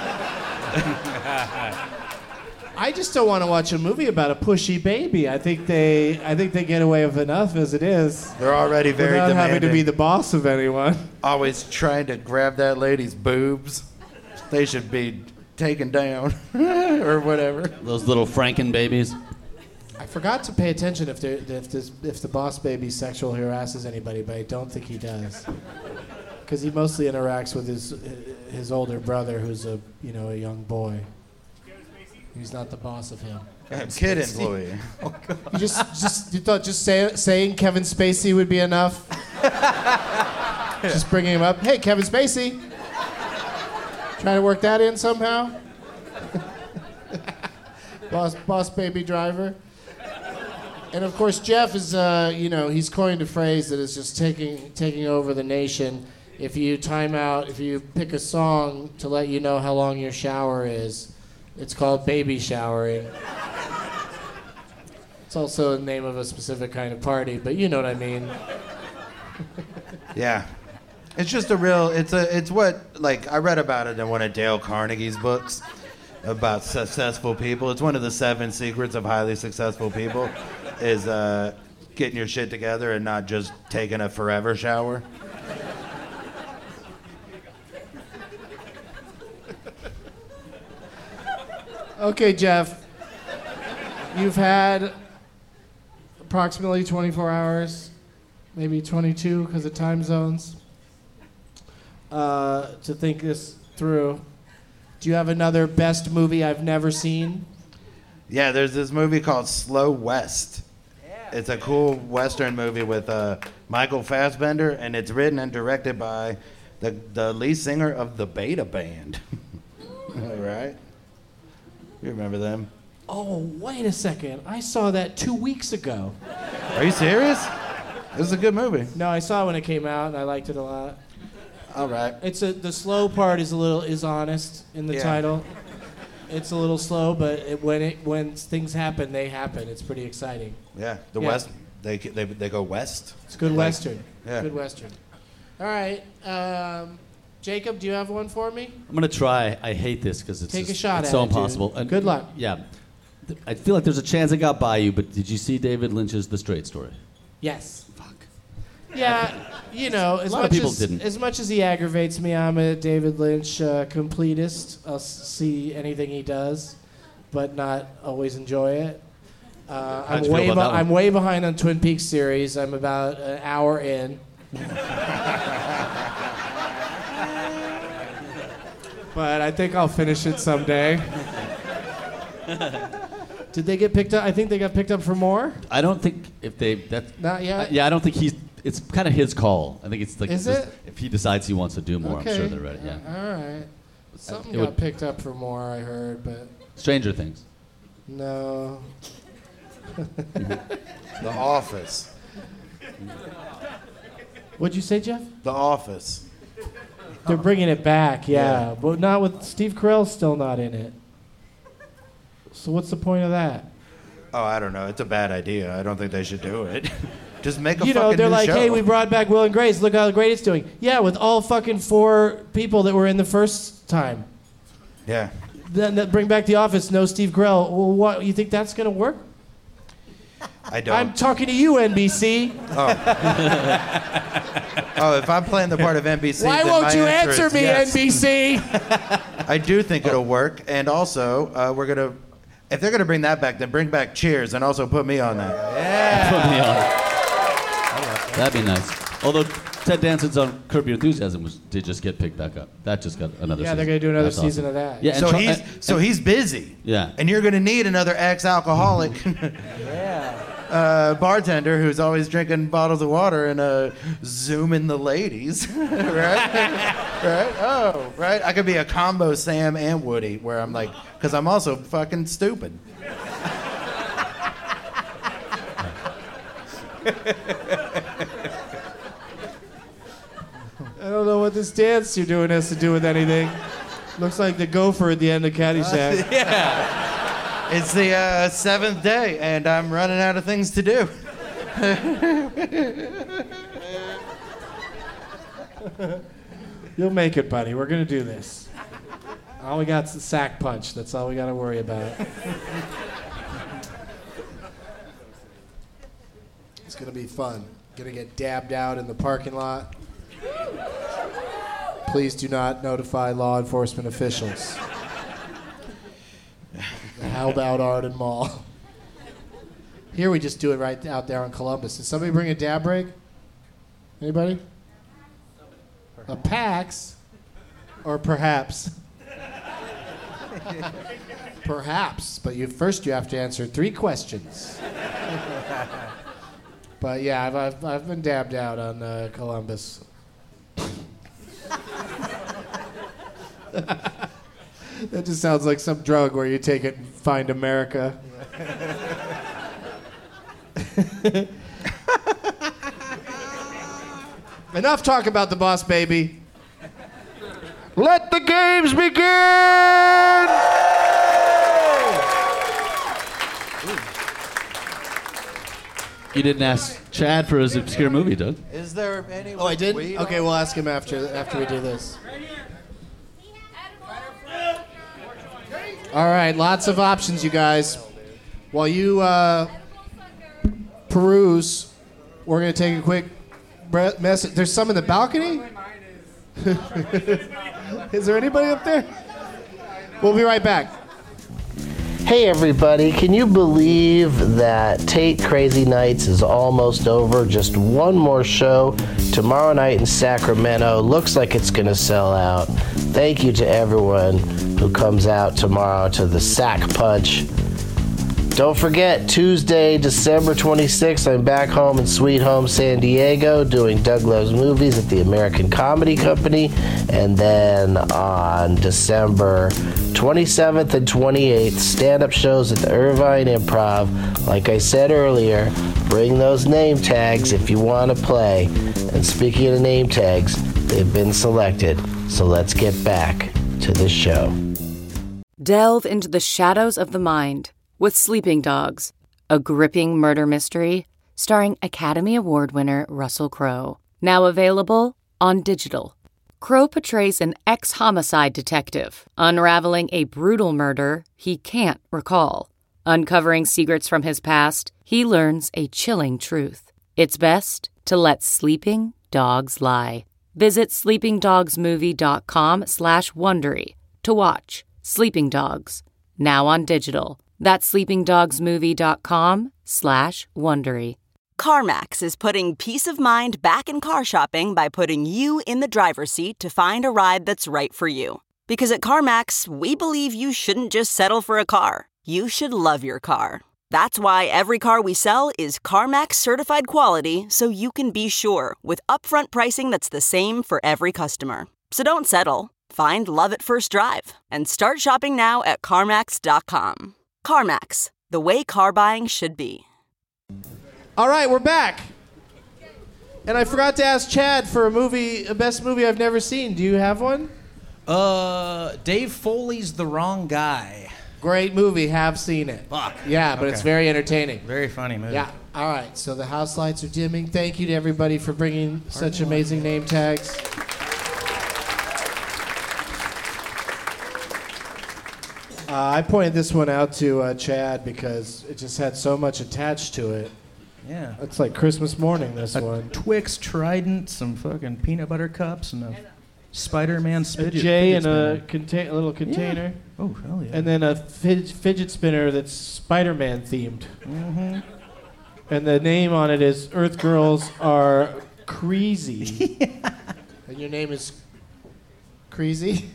I just don't want to watch a movie about a pushy baby. I think they get away with enough as it is. They're already very without demanding. having to be the boss of anyone. Always trying to grab that lady's boobs. They should be taken down or whatever. Those little Franken babies. I forgot to pay attention if the boss baby sexual harasses anybody, but I don't think he does, because he mostly interacts with his older brother, who's a young boy. He's not the boss of him. Kid employee. You thought saying Kevin Spacey would be enough? Just bringing him up. Hey, Kevin Spacey. Trying to work that in somehow. boss baby driver. And of course, Jeff is, he's coined a phrase that is just taking over the nation. If you pick a song to let you know how long your shower is, it's called baby showering. It's also the name of a specific kind of party, but you know what I mean. Yeah. It's just it's what, like, I read about it in one of Dale Carnegie's books about successful people. It's one of the 7 secrets of highly successful people is getting your shit together and not just taking a forever shower. Okay, Jeff. You've had approximately 24 hours, maybe 22 because of time zones, to think this through. Do you have another best movie I've never seen? Yeah, there's this movie called Slow West. It's a cool Western movie with Michael Fassbender, and it's written and directed by the lead singer of the Beta Band. All right? You remember them? Oh, wait a second. I saw that 2 weeks ago. Are you serious? This is a good movie. No, I saw it when it came out, and I liked it a lot. All right. The slow part is honest in the title. It's a little slow, but when things happen, they happen. It's pretty exciting. Yeah, West. They go west. It's a good Western. Yeah. Good Western. All right, Jacob, do you have one for me? I'm gonna try. I hate this because it's Take a shot it's at so it, impossible. dude. Good luck. Yeah, I feel like there's a chance it got by you, but did you see David Lynch's The Straight Story? Yes. Fuck. Yeah, you know, A lot of people didn't. As much as he aggravates me, I'm a David Lynch completist. I'll see anything he does, but not always enjoy it. How'd you feel about that one? I'm way behind on Twin Peaks series. I'm about an hour in. But I think I'll finish it someday. Did they get picked up? I think they got picked up for more. I don't think if they that. Not yet? Yeah, I don't think he's. It's kind of his call. I think it's like. Is it? If he decides he wants to do more, Okay. I'm sure they're ready. Yeah. All right. Something It got would- picked up for more, I heard, but Stranger Things. no. The Office. What'd you say, Jeff? The Office. They're bringing it back, yeah. Yeah. But not with Steve Carell's still not in it. So what's the point of that? Oh, I don't know. It's a bad idea. I don't think they should do it. Just make a You know, fucking they're new like, show. hey, we brought back Will and Grace. Look how great it's doing. Yeah, with all fucking 4 people that were in the first time. Yeah. Then bring back The Office, no Steve Carell. Well, what? You think that's gonna work? I don't. I'm talking to you, NBC. Oh, if I'm playing the part of NBC, Why then won't my you answer answer is me, yes. NBC? I do think it'll work, and also if they're gonna bring that back, then bring back Cheers, and also put me on that. Put me on. That'd be nice. Although Ted Danson's on Curb Your Enthusiasm did just get picked back up. That just got another season. Yeah, they're gonna do another That's season awesome. of that. Yeah, So he's busy. Yeah. And you're gonna need another ex-alcoholic. Bartender who's always drinking bottles of water and zooming the ladies, right? Oh, right. I could be a combo Sam and Woody, where I'm like, because I'm also fucking stupid. I don't know what this dance you're doing has to do with anything. Looks like the gopher at the end of Caddyshack. Yeah. It's the 7th day, and I'm running out of things to do. You'll make it, buddy. We're gonna do this. All we got's the sack punch. That's all we gotta worry about. It's gonna be fun. Gonna get dabbed out in the parking lot. Please do not notify law enforcement officials. The held out Arden Mall. Here we just do it right out there in Columbus. Did somebody bring a dab rig? Anybody? A PAX? Or perhaps? Perhaps, but first you have to answer 3 questions. But yeah, I've been dabbed out on Columbus. That just sounds like some drug where you take it and find America. Enough talk about the boss, baby. Let the games begin! You didn't ask Chad for his obscure movie, Doug. Is there any? Oh, I did? Okay, we'll ask him after we do this. All right, lots of options, you guys. While you peruse, we're going to take a quick message. There's some in the balcony? Is there anybody up there? We'll be right back. Hey everybody, can you believe that Tate Crazy Nights is almost over? Just one more show tomorrow night in Sacramento. Looks like it's going to sell out. Thank you to everyone who comes out tomorrow to the Sack Punch. Don't forget, Tuesday, December 26th, I'm back home in Sweet Home San Diego doing Doug Loves Movies at the American Comedy Company. And then on December 27th and 28th, stand-up shows at the Irvine Improv. Like I said earlier, bring those name tags if you want to play. And speaking of name tags, they've been selected. So let's get back to the show. Delve into the shadows of the mind with Sleeping Dogs, a gripping murder mystery starring Academy Award winner Russell Crowe. Now available on digital. Crowe portrays an ex-homicide detective unraveling a brutal murder he can't recall. Uncovering secrets from his past, he learns a chilling truth. It's best to let sleeping dogs lie. Visit sleepingdogsmovie.com/Wondery to watch Sleeping Dogs, now on digital. That's sleepingdogsmovie.com/Wondery. CarMax is putting peace of mind back in car shopping by putting you in the driver's seat to find a ride that's right for you. Because at CarMax, we believe you shouldn't just settle for a car. You should love your car. That's why every car we sell is CarMax certified quality, so you can be sure with upfront pricing that's the same for every customer. So don't settle. Find love at first drive and start shopping now at CarMax.com. CarMax, the way car buying should be. All right, we're back. And I forgot to ask Chad for a best movie I've never seen. Do you have one? Dave Foley's The Wrong Guy. Great movie, have seen it. Fuck. Yeah, but it's very entertaining. Very funny movie. Yeah. All right, so the house lights are dimming. Thank you to everybody for bringing such amazing name tags. I pointed this one out to Chad because it just had so much attached to it. Yeah. It's like Christmas morning, this one. Twix Trident, some fucking peanut butter cups, and a Spider-Man a J in a little container. Yeah. Oh, hell yeah. And then a fidget spinner that's Spider-Man themed. Mm-hmm. And the name on it is Earth Girls Are Crazy. Yeah. And your name is Crazy?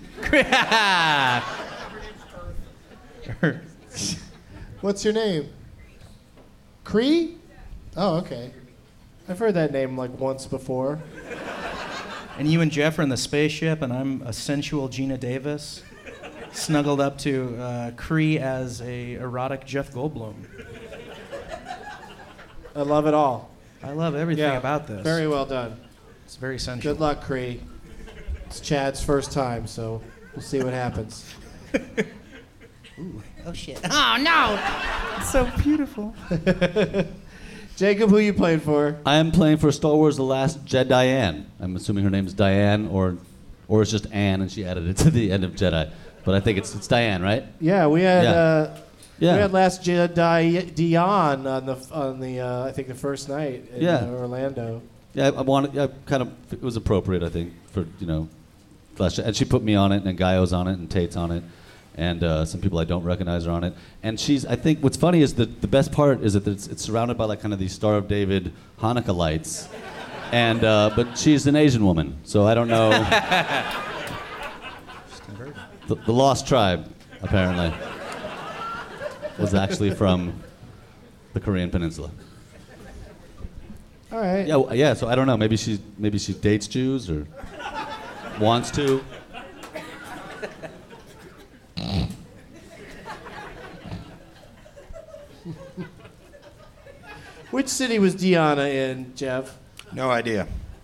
What's your name? Cree? Oh, okay. I've heard that name like once before. And you and Jeff are in the spaceship, and I'm a sensual Gina Davis, snuggled up to Cree as a erotic Jeff Goldblum. I love it all. I love everything about this. Very well done. It's very sensual. Good luck, Cree. It's Chad's first time, so we'll see what happens. Ooh. Oh, shit. Oh, no! It's so beautiful. Jacob, who you playing for? I am playing for Star Wars The Last Jedi Diane. I'm assuming her name is Diane, or it's just Anne, and she added it to the end of Jedi. But I think it's Diane, right? Yeah, we had we Yeah. had Last Jedi Dion on the I think the first night in Orlando. Yeah, it was appropriate, I think, for Flash. And she put me on it, and Gaio's on it, and Tate's on it, and some people I don't recognize are on it. And I think what's funny is that the best part is that it's surrounded by like kind of these Star of David Hanukkah lights, and but she's an Asian woman, so I don't know. The Lost Tribe, apparently, was actually from the Korean Peninsula. All right. Yeah. So I don't know. Maybe she dates Jews or wants to. Which city was Deanna in, Jeff? No idea.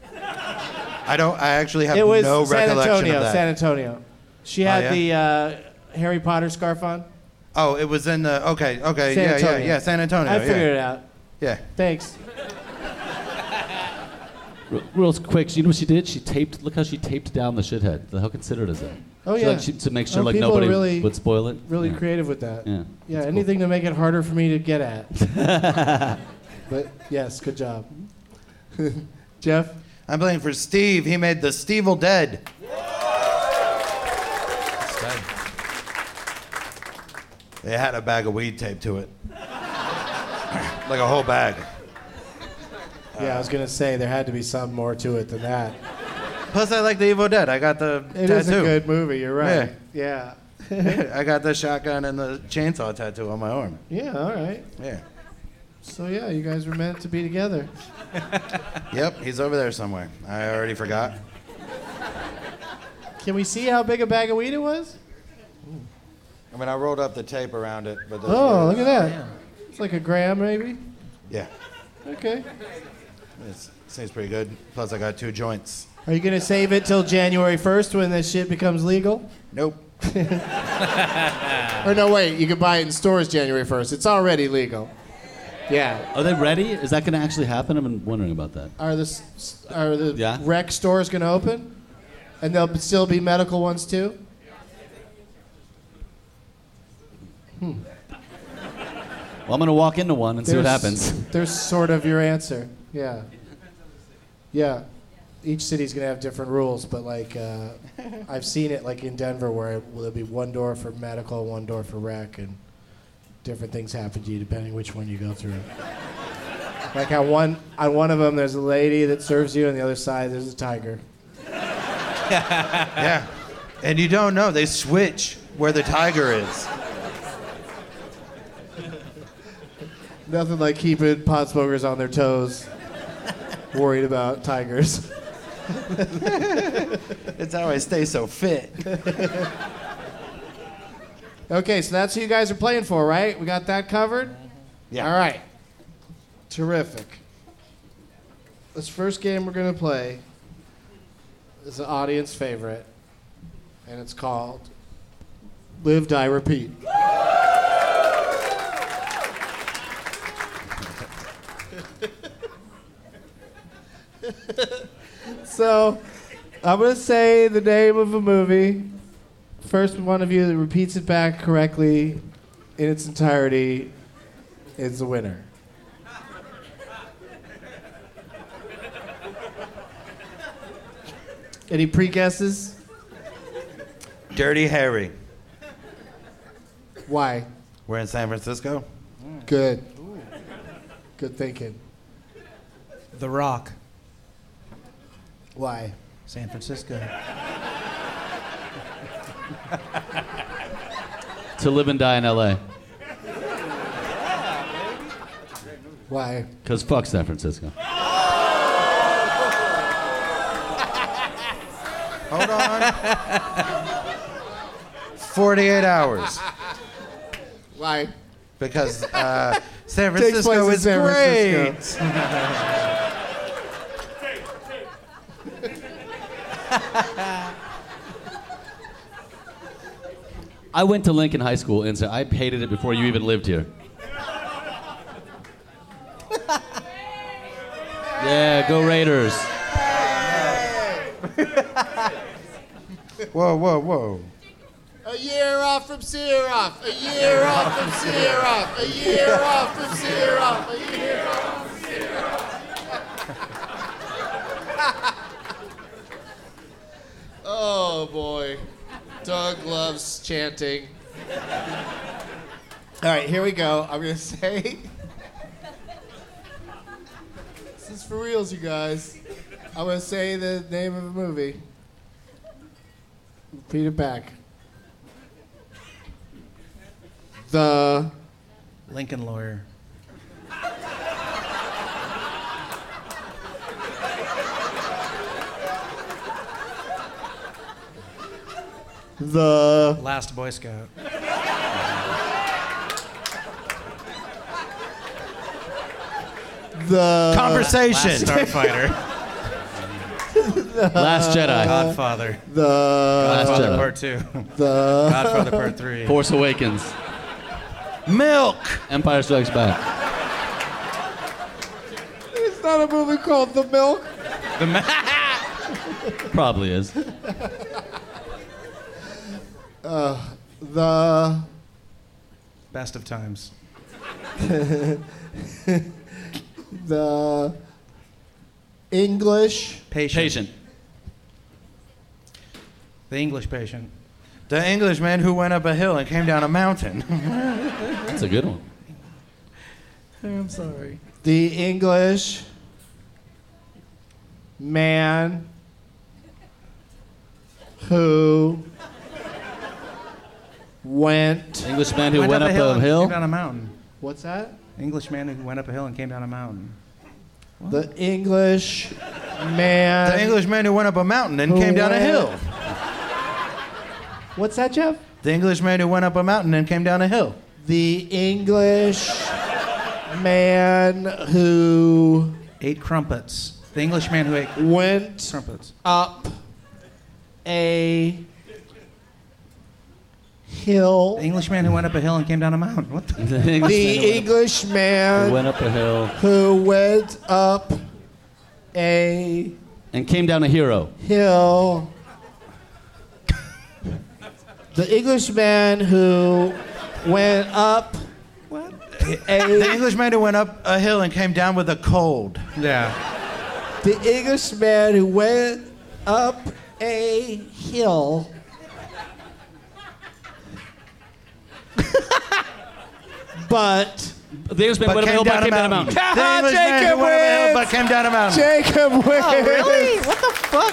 I actually have it was no San recollection Antonio, of that. San Antonio. She had the Harry Potter scarf on. Oh, it was in the okay, San Antonio. yeah, San Antonio. I figured it out. Yeah. Thanks. Real quick, you know what she did? Look how she taped down the shithead. How considerate is that? Oh, yeah. To make sure people nobody really, would spoil it. Really creative with that. Yeah. Yeah, anything to make it harder for me to get at. But yes, good job. Jeff? I'm playing for Steve. He made the Stevel Dead. It had a bag of weed taped to it. Like a whole bag. Yeah, I was going to say, there had to be some more to it than that. Plus, I like the Evil Dead. I got the tattoo. It is a good movie, you're right. Yeah. I got the shotgun and the chainsaw tattoo on my arm. Yeah, all right. Yeah. So, yeah, you guys were meant to be together. Yep, he's over there somewhere. I already forgot. Can we see how big a bag of weed it was? I mean, I rolled up the tape around it. But oh, look at that. It's like a gram, maybe? Yeah. Okay. It seems pretty good. Plus, I got 2 joints. Are you going to save it till January 1st when this shit becomes legal? Nope. Or no, wait. You can buy it in stores January 1st. It's already legal. Yeah. Are they ready? Is that going to actually happen? I've been wondering about that. Are the rec stores going to open? And there'll still be medical ones, too? Well, I'm going to walk into one and see what happens. There's sort of your answer. Yeah. Yeah. Each city's going to have different rules, but like I've seen it like in Denver where there'll be one door for medical, one door for rec, and different things happen to you depending which one you go through. Like on one of them there's a lady that serves you, and the other side there's a tiger. Yeah. And you don't know. They switch where the tiger is. Nothing like keeping pot smokers on their toes, worried about tigers. It's how I stay so fit. Okay, so that's who you guys are playing for, right? We got that covered? Yeah. All right. Terrific. This first game we're going to play is an audience favorite, and it's called Live, Die, Repeat. So, I'm going to say the name of a movie. First one of you that repeats it back correctly in its entirety is the winner. Any pre-guesses? Dirty Harry. Why? We're in San Francisco. Good. Good thinking. The Rock. Why? San Francisco. To Live and Die in L.A. Why? Because fuck San Francisco. Hold on. 48 hours. Why? Because San Francisco is great. I went to Lincoln High School and I hated it before you even lived here. Yeah, go Raiders. Whoa, whoa, whoa. A year off from Syrup. A year off from Syrup. A year off from Syrup. A year off from Syrup. Oh boy. Doug loves chanting. All right, here we go. I'm going to say... This is for reals, you guys. I'm going to say the name of a movie. Repeat it back. The... Lincoln Lawyer. The... Last Boy Scout. The... Conversation. Last Starfighter. Last Jedi. Godfather. The... Godfather Jedi. Part 2. The... Godfather Part 3. Force Awakens. Milk. Empire Strikes Back. It's not a movie called The Milk. Probably is. The best of times. The English patient. The English patient. The Englishman who went up a hill and came down a mountain. That's a good one. I'm sorry. The English man who went... Englishman who went up a hill? Came down a mountain. What's that? Englishman who went up a hill and came down a mountain. What? The English man... The Englishman who went up a mountain and came down a hill. What's that, Jeff? The Englishman who went up a mountain and came down a hill. The English man who... ate crumpets. The Englishman who ate went crumpets. Up a hill. The Englishman who went up a hill and came down a mountain. What the Englishman who went up a hill. Who went up a... and came down a hero. Hill. The Englishman who went up... What? The Englishman who went up a hill and came down with a cold. Yeah. The Englishman who went up a hill... but... The Englishman went up a hill but came down a mountain. The Englishman who went up a hill but came down a mountain. Jacob wins. Oh, really? What the fuck?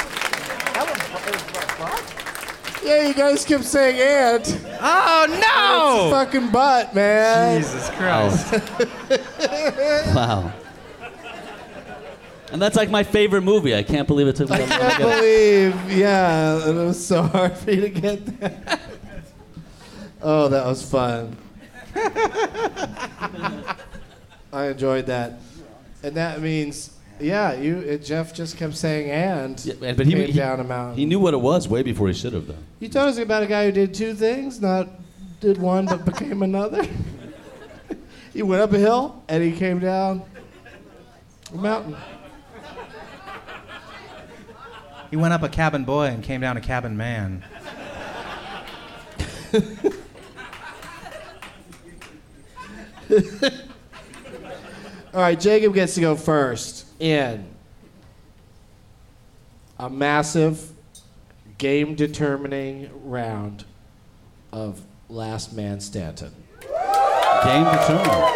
Yeah, you guys kept saying and. Oh, no! It's fucking butt, man. Jesus Christ. Wow. And that's like my favorite movie. I can't believe it took me that long to I get it. believe, yeah, and it was so hard for you to get that. Oh, that was fun. I enjoyed that. And that means, yeah, Jeff just kept saying and, Yeah, but he down a mountain. He knew what it was way before he should have, though. You told us about a guy who did two things, not did one but became another. He went up a hill and he came down a mountain. He went up a cabin boy and came down a cabin man. All right, Jacob gets to go first in a massive game-determining round of Last Man Stanton. Game determining.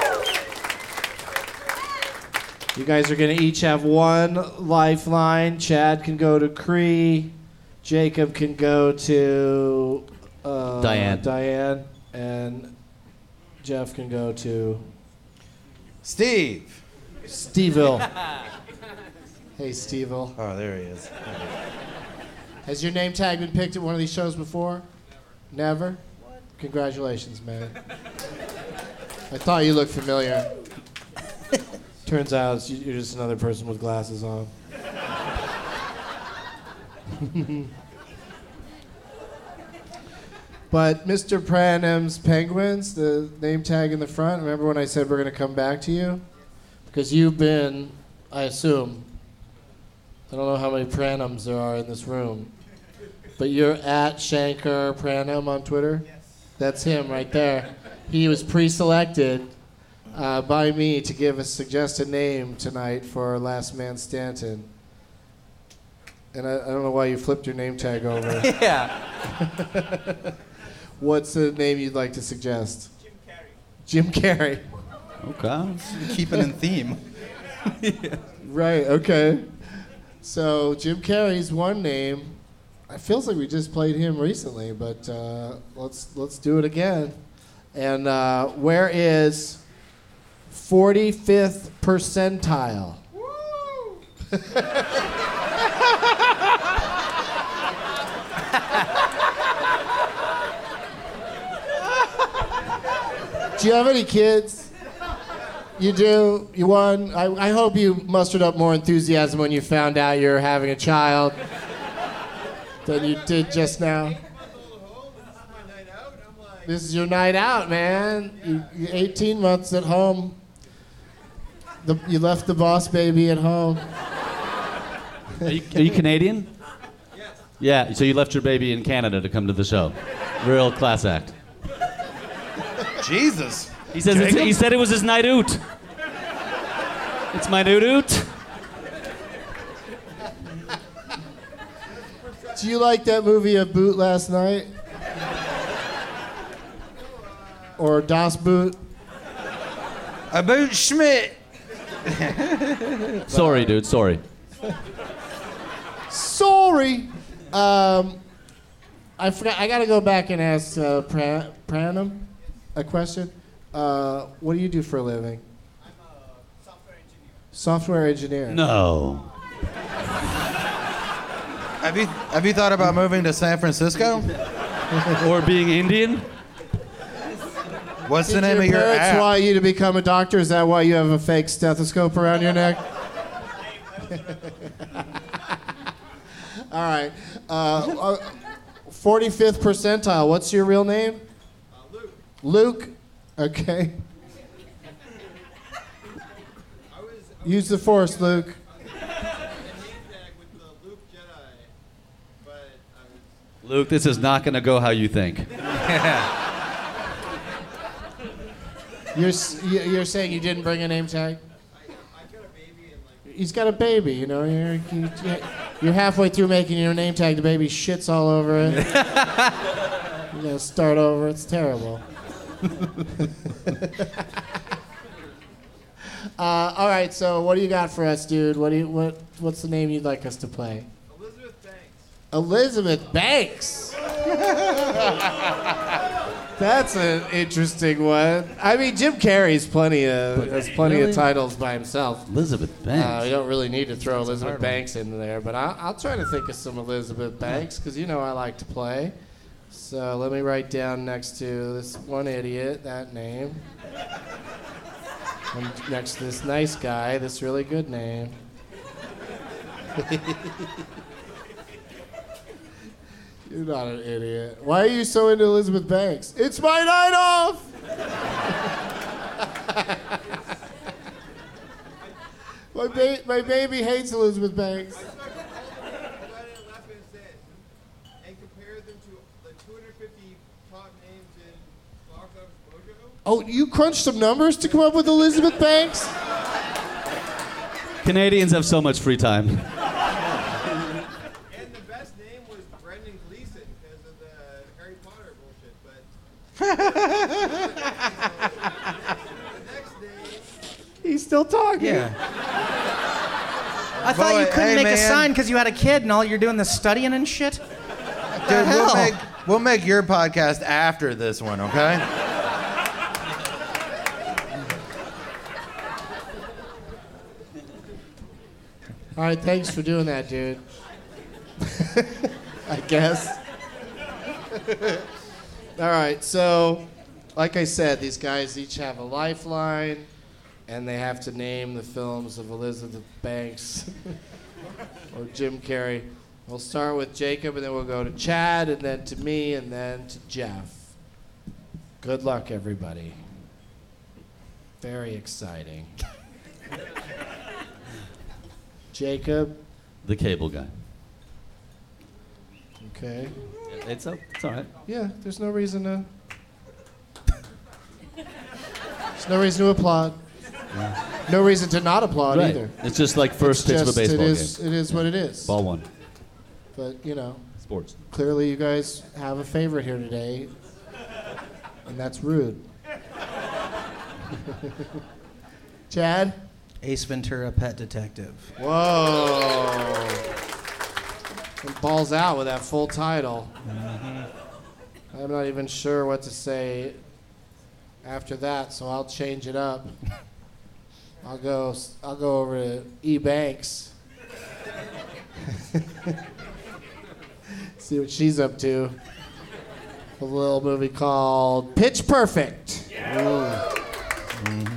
You guys are going to each have one lifeline. Chad can go to Cree. Jacob can go to Diane. And Jeff can go to Steve. Steveville. Hey, Steveville. Oh, there he is. Has your name tag been picked at one of these shows before? Never? What? Congratulations, man. I thought you looked familiar. Turns out you're just another person with glasses on. But Mr. Pranham's Penguins, the name tag in the front, remember when I said we're going to come back to you? Because you've been, I assume, I don't know how many Pranhams there are in this room, but you're at Shankar Pranham on Twitter? Yes. That's him right there. He was pre-selected by me to give a suggested name tonight for Last Man Stanton. And I don't know why you flipped your name tag over. Yeah. What's the name you'd like to suggest? Jim Carrey. Okay. Keeping in theme. Yeah. Right, okay. So Jim Carrey's one name. It feels like we just played him recently, but let's do it again. And where is 45th percentile? Do you have any kids? You do? You won? I hope you mustered up more enthusiasm when you found out you're having a child than you did just now. This is your night out, man. You're 18 months at home. You left the boss baby at home. Are you Canadian? Yes. Yeah, so you left your baby in Canada to come to the show. Real class act. Jesus. He said it was his night out. It's my night out. Do you like that movie A Boot Last Night? Or Das Boot? A Boot Schmidt. Sorry, dude. Sorry. Sorry. I forgot. I gotta go back and ask Pranam a question. What do you do for a living? I'm a software engineer. Software engineer. No. Have you thought about moving to San Francisco? Or being Indian? What's the name of your Did your parents app? want you to become a doctor? Is that why you have a fake stethoscope around your neck? All right. 45th percentile. What's your real name? Luke. Luke? Okay. Use the force, Luke. Luke, this is not going to go how you think. You're saying you didn't bring a name tag? I got a baby and He's got a baby, you know. You're halfway through making your name tag. The baby shits all over it. You gotta start over. It's terrible. All right. So what do you got for us, dude? What's the name you'd like us to play? Elizabeth Banks. That's an interesting one. I mean, Jim Carrey's has plenty of titles by himself. Elizabeth Banks. We don't really need to throw Elizabeth Banks in there, but I'll try to think of some Elizabeth Banks because you know I like to play. So let me write down next to this one idiot that name, and next to this nice guy this really good name. You're not an idiot. Why are you so into Elizabeth Banks? It's my night off! my baby hates Elizabeth Banks. and compared them to the 250 top names in Box Office Mojo. Oh, you crunched some numbers to come up with Elizabeth Banks? Canadians have so much free time. He's still talking. Yeah. I thought you couldn't make a sign because you had a kid and all you're doing is studying and shit. Dude, we'll make your podcast after this one, okay? All right, thanks for doing that, dude. I guess. All right, so like I said, these guys each have a lifeline, and they have to name the films of Elizabeth Banks or Jim Carrey. We'll start with Jacob, and then we'll go to Chad, and then to me, and then to Jeff. Good luck, everybody. Very exciting. Jacob. The cable guy. Okay. It's all right. Yeah, there's no reason to. There's no reason to applaud. Yeah. No reason to not applaud either. It's just like first pitch of a baseball game. It is what it is. Ball one. But, you know. Sports. Clearly you guys have a favorite here today, and that's rude. Chad? Ace Ventura, Pet Detective. Whoa. And balls out with that full title. Mm-hmm. I'm not even sure what to say after that, so I'll change it up. I'll go over to E. Banks. See what she's up to. A little movie called Pitch Perfect. Mm-hmm.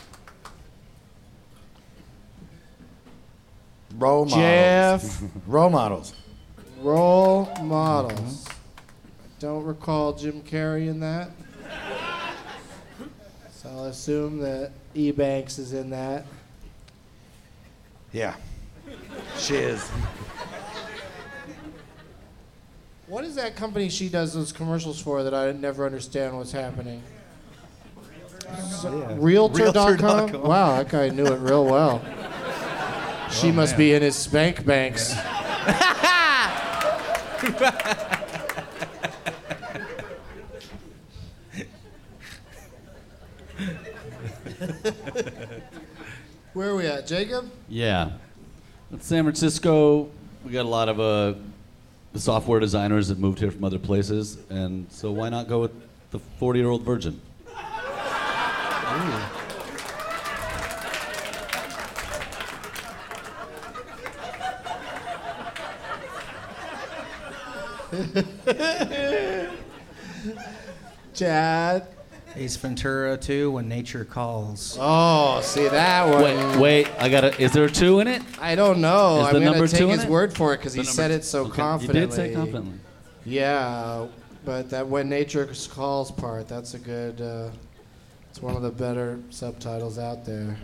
Role models. Jeff. Role models. Role models. I don't recall Jim Carrey in that. So I'll assume that E. Banks is in that. Yeah. She is. What is that company she does those commercials for that I never understand what's happening? Realtor.com? Realtor.com. Wow, that guy knew it real well. She must be in his spank banks. Where are we at, Jacob? Yeah. In San Francisco, we got a lot of the software designers that moved here from other places, and so why not go with the 40-year-old virgin? Chad. Ace Ventura 2, When Nature Calls. Oh, see that one. Wait, is there a 2 in it? I don't know. Is the I'm number going to 2 take in his it? word for it because he The said number- it so okay. confidently. You did say confidently. Yeah, but that When Nature Calls part, that's a good, it's one of the better subtitles out there.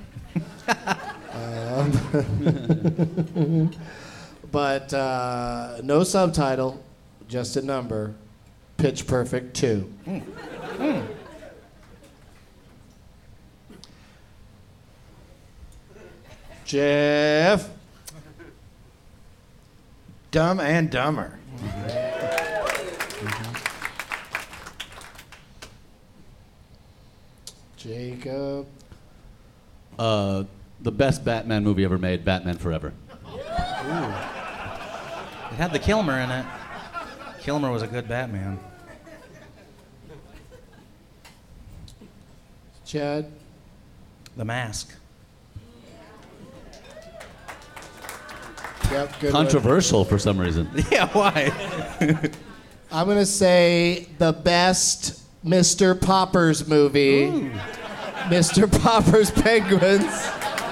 But no subtitle, just a number. Pitch Perfect 2. Jeff. Dumb and Dumber. Jacob. The best Batman movie ever made, Batman Forever. It had the Kilmer in it. Kilmer was a good Batman. Chad. The Mask. Yep, good Controversial for some reason. Yeah, why? I'm going to say the best Mr. Poppers movie. Ooh. Mr. Poppers Penguins.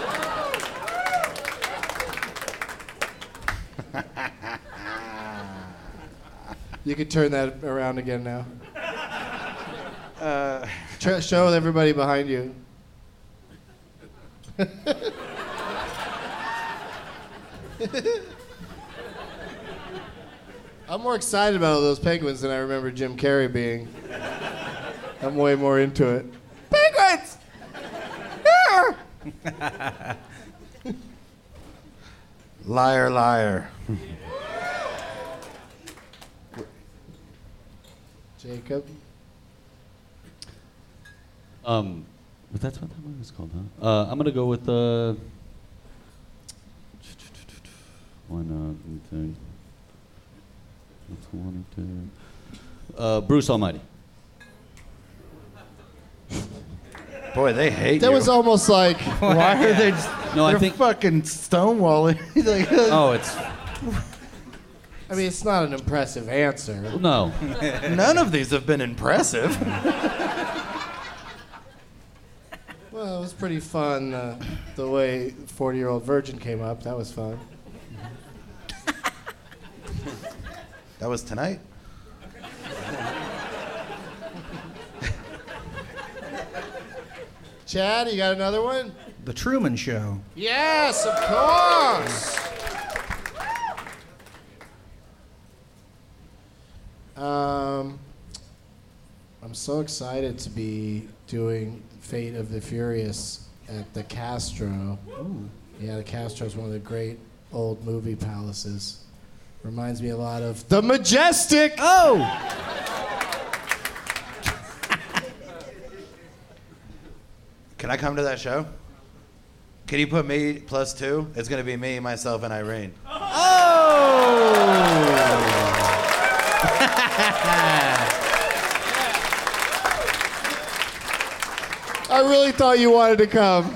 You could turn that around again now. Show everybody behind you. I'm more excited about all those penguins than I remember Jim Carrey being. I'm way more into it. Penguins! Liar, liar. Jacob? But that's what that one is called, huh? I'm gonna go with why not? Bruce Almighty. Boy, they hate That you. was almost like. Why are they just, No, I they're think- fucking stonewalling. Like, Oh, it's I mean, it's not an impressive answer. no. none of these have been impressive. Well, it was pretty fun the way 40-Year-Old Virgin came up. That was fun. That was tonight. Chad, you got another one? The Truman Show. Yes, of course. I'm so excited to be doing Fate of the Furious at the Castro. Ooh. Yeah, the Castro is one of the great old movie palaces. Reminds me a lot of The Majestic. Oh! Can I come to that show? Can you put me +2? It's going to be me, myself, and Irene. I really thought you wanted to come.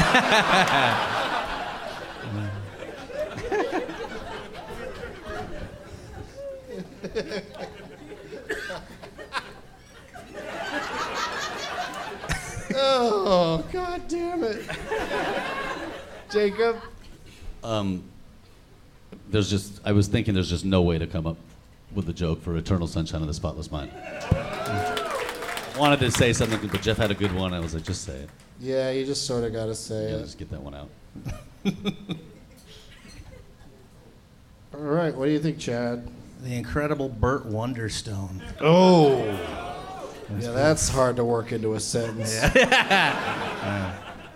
Oh, God damn it. Jacob? I was thinking there's just no way to come up with a joke for Eternal Sunshine of the Spotless Mind. Wanted to say something, but Jeff had a good one. I was like, just say it. Yeah, you just sort of got to say Yeah, it. just get that one out. right, what do you think, Chad? The incredible Burt Wonderstone. Oh. Yeah, that's hard to work into a sentence. Yeah.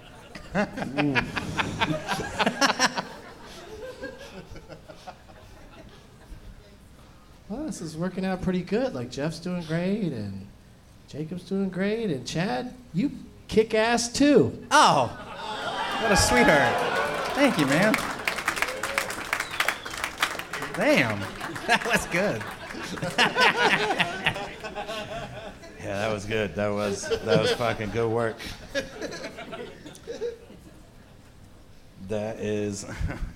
Well, this is working out pretty good. Like, Jeff's doing great, and Jacob's doing great, and Chad, you kick ass too. Oh, what a sweetheart. Thank you, man. Damn, that was good. Yeah, that was good. That was fucking good work. That is.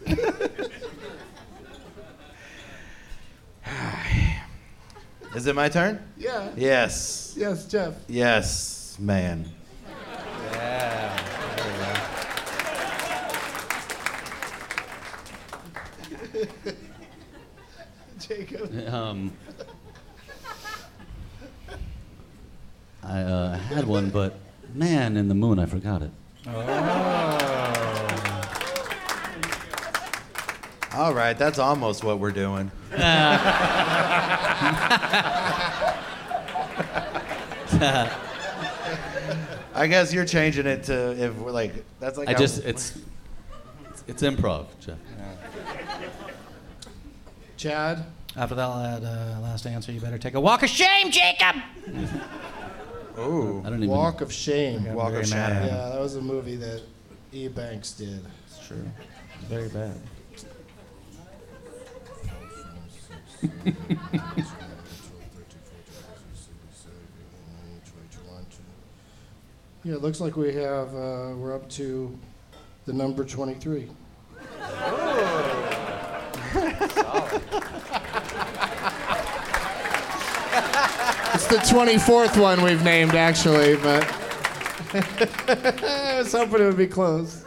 Is it my turn? Yeah. Yes. Yes, Jeff. Yes, man. Yeah. There we go. Jacob. I had one, but Man in the Moon, I forgot it. All right, that's almost what we're doing. I guess you're changing it to if we're like that's like it's improv, Jeff. Chad. After that last answer, you better take a walk of shame, Jacob. Ooh. I don't even. Walk of Shame. Walk of Shame. Yeah, that was a movie that E. Banks did. It's true. It's very bad. Yeah, it looks like we have, we're up to the number 23. It's the 24th one we've named, actually, but I was hoping it would be close.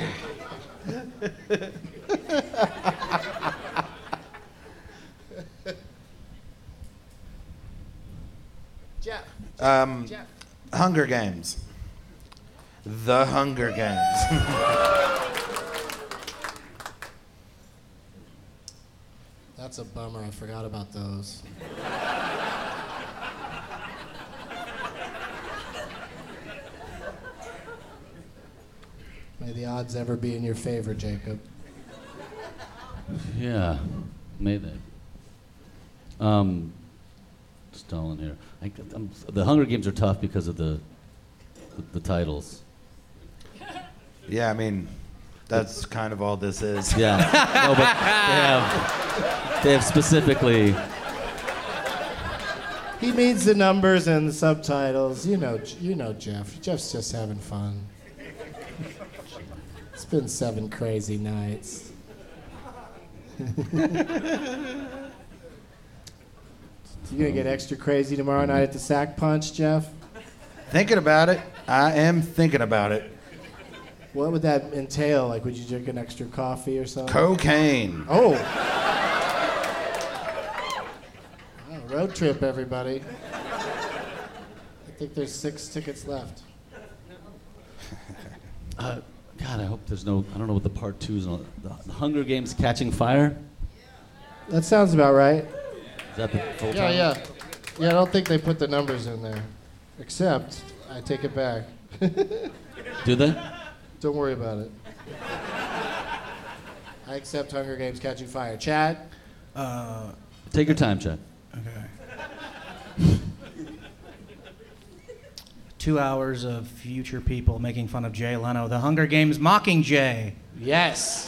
Jeff. Jeff. Hunger Games. The Hunger Games. That's a bummer. I forgot about those. May the odds ever be in your favor, Jacob. Yeah, may they. Stalling here. The Hunger Games are tough because of the titles. Yeah, I mean, that's kind of all this is. Yeah. No, but they have specifically. He means the numbers and the subtitles. You know Jeff. Jeff's just having fun. It's been 7 crazy nights. You gonna get extra crazy tomorrow night at the Sack Punch, Jeff? Thinking about it. I am thinking about it. What would that entail? Like, would you drink an extra coffee or something? Cocaine. Oh. Oh, road trip, everybody. I think there's 6 tickets left. God, I hope there's no. I don't know what the part 2 is. The Hunger Games Catching Fire. That sounds about right. Is that the full title? Yeah. Yeah, I don't think they put the numbers in there. Except, I take it back. Do they? Don't worry about it. I accept Hunger Games Catching Fire. Chad? Take your time, Chad. Okay. 2 hours of future people making fun of Jay Leno. The Hunger Games Mockingjay. Yes.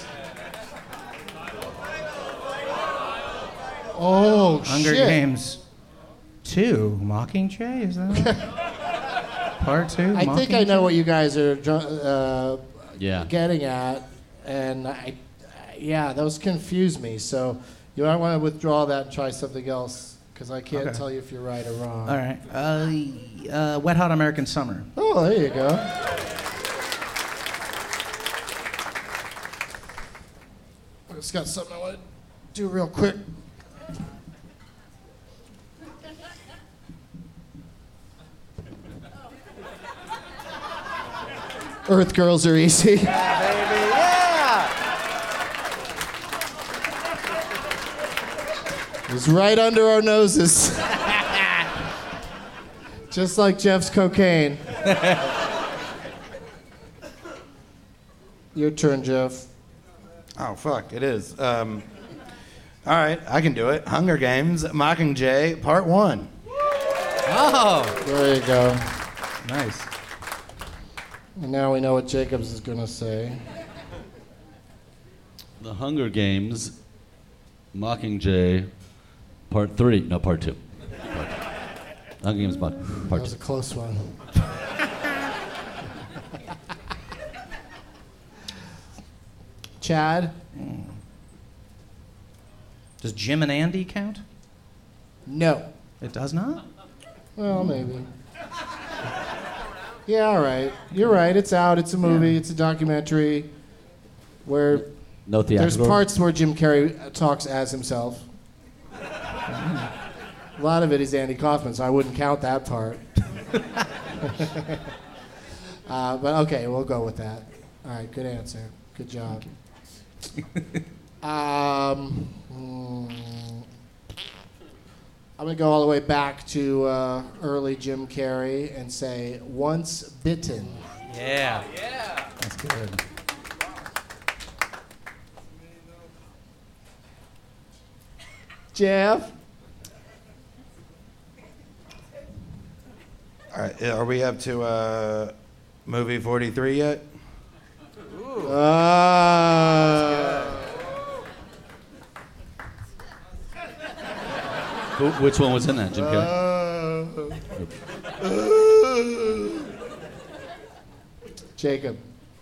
Oh, Hunger shit. Games 2. Mockingjay? Is that part 2? I think I know what you guys are Yeah. getting at, and yeah, those confuse me. So you might want to withdraw that and try something else, because I can't tell you if you're right or wrong. All right. Wet Hot American Summer. Oh, there you go. I just got something I want to do real quick. Earth Girls Are Easy. Yeah, baby, yeah! It's right under our noses. Just like Jeff's cocaine. Your turn, Jeff. Oh, fuck, it is. All right, I can do it. Hunger Games, Mockingjay, Part 1. Oh! There you go. Nice. And now we know what Jacobs is going to say. The Hunger Games, Mockingjay, Part 3. No, Part 2. Hunger Games, Part 2. That was a close one. Chad? Does Jim and Andy count? No. It does not? Well, maybe. Yeah, all right. You're right. It's out. It's a movie. Yeah. It's a documentary where no there's parts where Jim Carrey talks as himself. A lot of it is Andy Kaufman, so I wouldn't count that part. But okay, we'll go with that. All right, good answer. Good job. I'm going to go all the way back to early Jim Carrey and say, Once Bitten. Yeah. Yeah. That's good. Jeff? All right, are we up to movie 43 yet? Which one was in that, Jim Carrey? Jacob.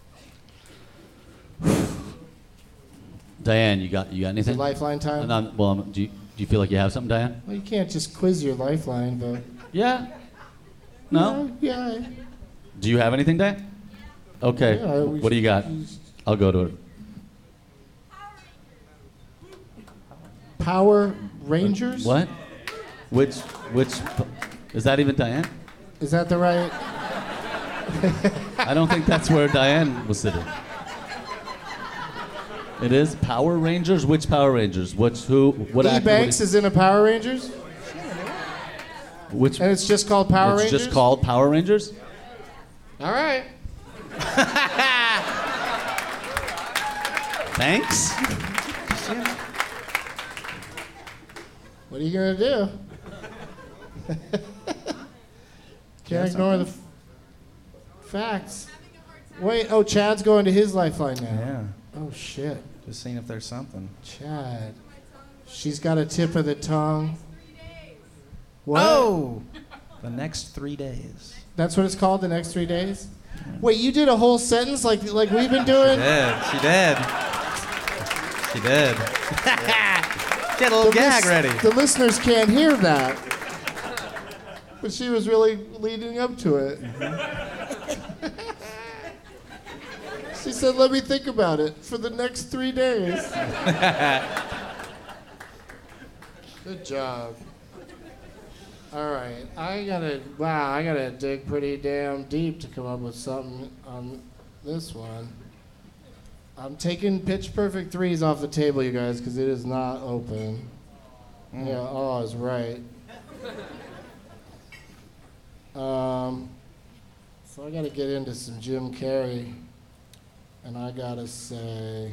Diane, you got anything? Is it lifeline time? Do you feel like you have something, Diane? Well, you can't just quiz your lifeline, but... Yeah. No? Yeah. Do you have anything, Diane? Okay. Yeah, what do you got? I'll go to it. Power Rangers? What? Which, is that even Diane? Is that the right? I don't think that's where Diane was sitting. It is Power Rangers? Which Power Rangers? What actor? Banks is in a Power Rangers? Which? And it's just called Power Rangers? It's just called Power Rangers? All right. Thanks. What are you going to do? Can't ignore the facts. Wait, Chad's going to his lifeline now. Yeah. Oh, shit. Just seeing if there's something. Chad. She's got a tip of the tongue. What? Oh! The next 3 days. That's what it's called, the next 3 days? Wait, you did a whole sentence like we've been doing? She did. She did. Get a little gag ready. The listeners can't hear that. But she was really leading up to it. She said, let me think about it for the next 3 days. Good job. All right, I gotta dig pretty damn deep to come up with something on this one. I'm taking Pitch Perfect 3s off the table, you guys, because it is not open. Yeah, I was right. So I gotta get into some Jim Carrey, and I gotta say,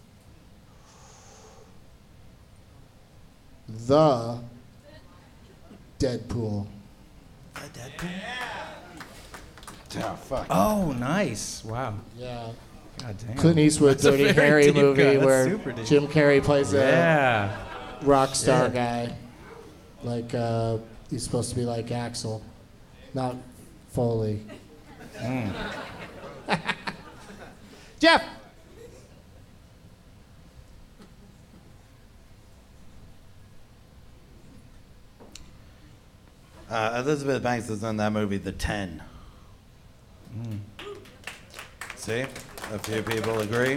The Deadpool. The Deadpool? Oh, fuck. Oh, nice. Wow. Yeah. God damn. Clint Eastwood, Dirty Harry movie where Jim Carrey plays a rock star guy. Like, he's supposed to be like Axl, not Foley. Jeff! Elizabeth Banks is in that movie, The 10. See? A few people agree.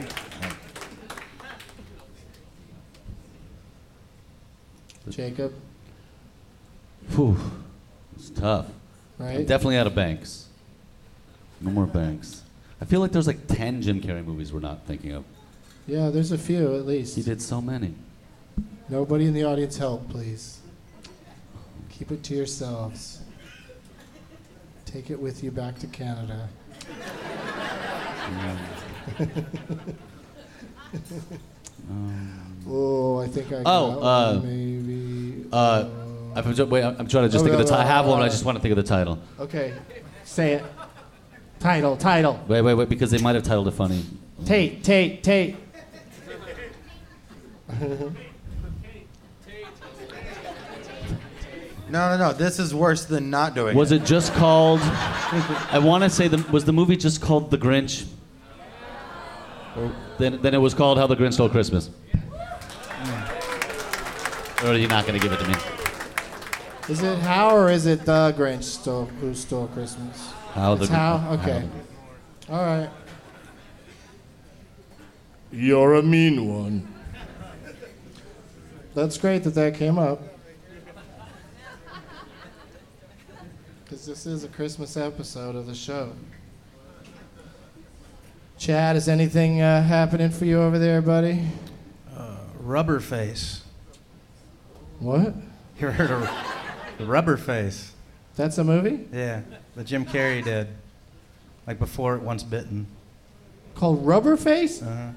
Jacob? Whew. It's tough. Right? I'm definitely out of Banks. No more Banks. I feel like there's like 10 Jim Carrey movies we're not thinking of. Yeah, there's a few at least. He did so many. Nobody in the audience help, please. Keep it to yourselves. Take it with you back to Canada. Oh, I think I got one, maybe. I'm trying to just think of the title. I have one, but I just want to think of the title. Okay, say it. Title. Wait, because they might have titled it funny. Tate. No. This is worse than not doing Was it just called? I want to say was the movie just called The Grinch? Or then it was called How the Grinch Stole Christmas. Or are you not going to give it to me? Is it How or is it The Grinch Who Stole Christmas? How? Okay. All right. You're a mean one. That's great that came up. Because this is a Christmas episode of the show. Chad, is anything happening for you over there, buddy? Rubber Face. What? You ever heard of the Rubber Face? That's a movie? Yeah, that Jim Carrey did. Like before it Once Bitten. Called Rubber Face? Uh-huh.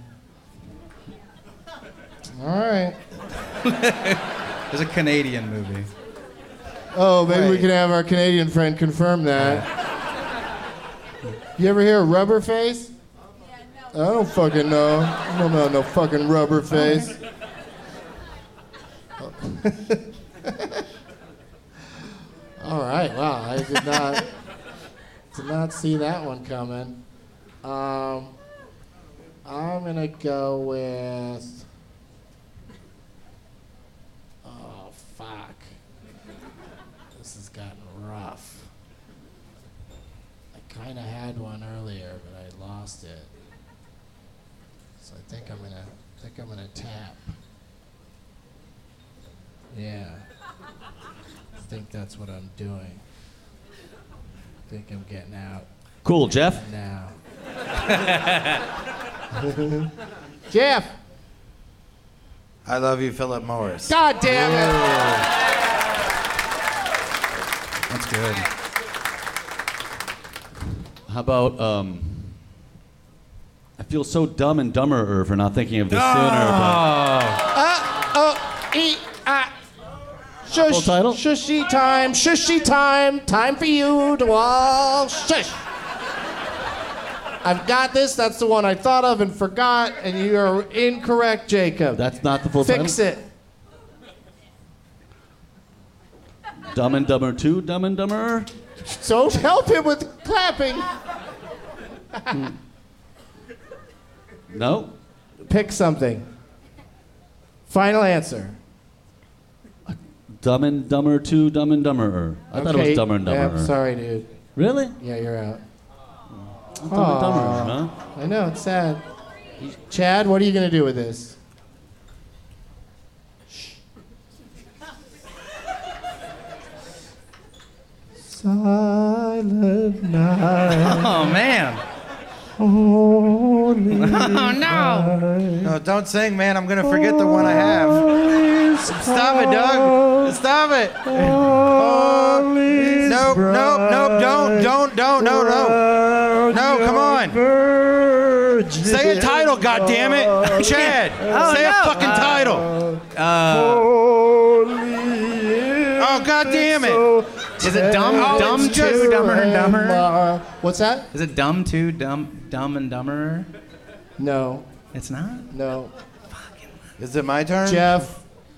All right. It's a Canadian movie. Oh, maybe we can have our Canadian friend confirm that. You ever hear of Rubber Face? I don't fucking know. I don't know no fucking Rubber Face. All right. Wow. I did not see that one coming. I'm gonna go with. Oh fuck. This has gotten rough. I kind of had one earlier, but I lost it. So I think I'm gonna tap. Yeah. I think that's what I'm doing. I think I'm getting out. Cool, Jeff. Now. Jeff. I love you, Philip Morris. God damn it. That's good. How about I feel so dumb and dumber for not thinking of this sooner. Shush, title? Shushy time, time for you to all shush. I've got this, that's the one I thought of and forgot, and you are incorrect, Jacob. That's not the full title? Fix it. Dumb and Dumber 2, Dumb and Dumber? So help him with clapping. No? Pick something. Final answer. Dumb and Dumber 2, Dumb and Dumberer. I thought it was Dumber and Dumberer. Yeah, sorry, dude. Really? Yeah, you're out. Dumb and Dumberer, huh? I know, it's sad. Chad, what are you going to do with this? Silent night. Oh, man. Oh, no. No, don't sing, man. I'm going to forget the one I have. Stop it, Doug. Stop it. Nope, don't. No, come on. Say a title, goddammit. Chad, say a fucking title. Oh, goddammit. Is it Dumb 2, Dumber and Dumber? What's that? Is it Dumb 2, Dumb and Dumberer? No. It's not? No. Is it my turn? Jeff.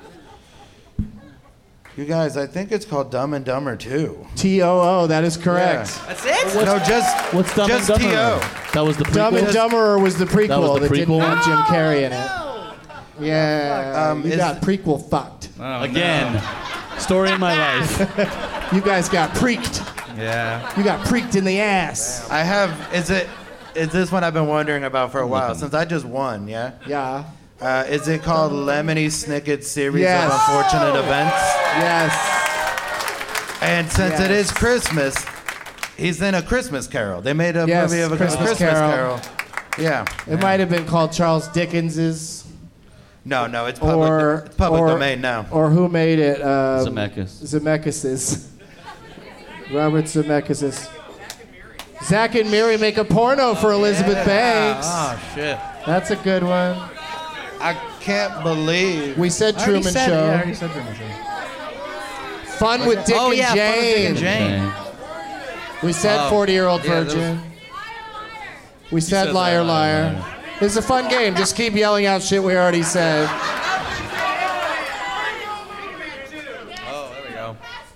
You guys, I think it's called Dumb and Dumber 2. T-O-O, that is correct. Yeah. That's it? No, just What's Dumb just and Dumber? T-O. That was the prequel? Dumb and Dumberer was the prequel That was the that didn't prequel? have Jim Carrey in it. Yeah, you is- got prequel fucked. Oh, Again. Story of my life. You guys got preaked. Yeah. You got preaked in the ass. I have, is this one I've been wondering about for a while, since I just won, yeah? Yeah. Is it called Lemony Snicket's Series Yes. of Unfortunate Events? Yes. And since it is Christmas, he's in A Christmas Carol. They made a movie of A Christmas Carol. Yeah. It might have been called Charles Dickens's. No, it's public. It's public domain now. Or who made it? Zemeckis. Zemeckis. Robert Zemeckis. Zach and Miri make a porno for Elizabeth Banks. Oh, shit. That's a good one. I can't believe. We said Truman Show. I already said Truman Show. Fun with Dick and Jane. Fun with Dick and Jane. We said 40-Year-Old Virgin. We said Liar, Liar. It's a fun game. Just keep yelling out shit we already said. Oh, there we go.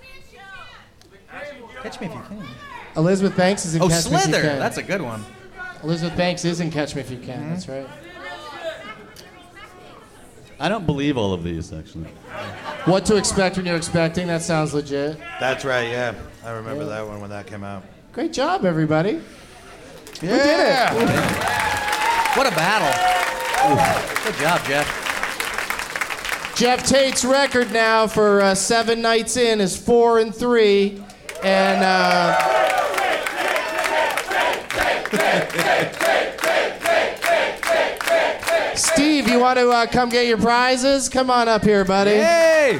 Catch Me If You Can. Elizabeth Banks is in Catch Me If You Slither. Can. That's a good one. Elizabeth Banks is in Catch Me If You Can. That's right. I don't believe all of these, actually. What to expect when you're expecting? That sounds legit. That's right, yeah. I remember that one when that came out. Great job, everybody. Yeah. We did it. What a battle. Good job, Jeff. Jeff Tate's record now for 7 nights in is 4-3. And Steve, you want to come get your prizes? Come on up here, buddy. Hey!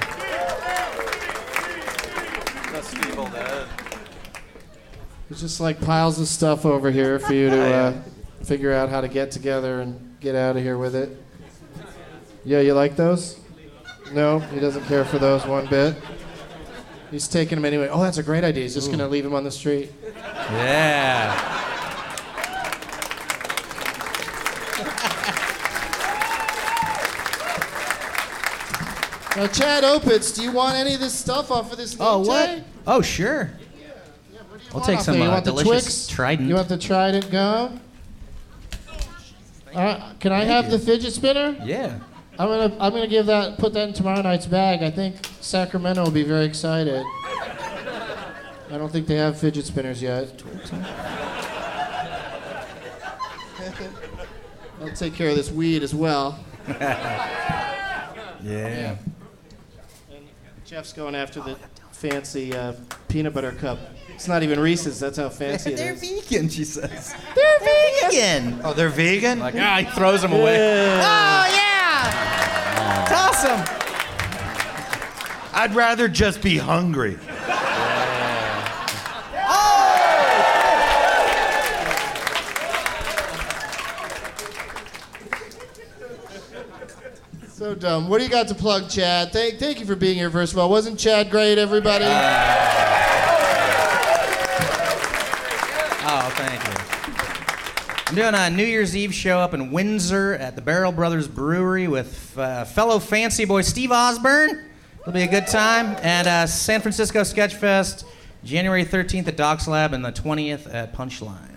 That's Steve Old Ed. There's just like piles of stuff over here for you to figure out how to get together and get out of here with it. Yeah, you like those? No, he doesn't care for those one bit. He's taking them anyway. Oh, that's a great idea. He's just going to leave them on the street. Yeah. Now, Chad Opitz, do you want any of this stuff off of this thing? Oh, what? Jay? Oh, sure. We'll take some You want the delicious Twix? Trident. You want the Trident gum? Can I have the fidget spinner? Yeah. I'm gonna put that in tomorrow night's bag. I think Sacramento will be very excited. I don't think they have fidget spinners yet. I'll take care of this weed as well. Yeah. And Jeff's going after the fancy peanut butter cup. It's not even Reese's. That's how fancy it They're is. vegan, she says. They're vegan. Oh, they're vegan? Like, he throws them away. Yeah. Oh, yeah! Toss them. I'd rather just be hungry. So dumb. What do you got to plug, Chad? Thank you for being here, first of all. Wasn't Chad great, everybody? Oh, thank you. I'm doing a New Year's Eve show up in Windsor at the Barrel Brothers Brewery with fellow fancy boy Steve Osborne. It'll be a good time. And San Francisco Sketch Fest, January 13th at Docs Lab and the 20th at Punchline.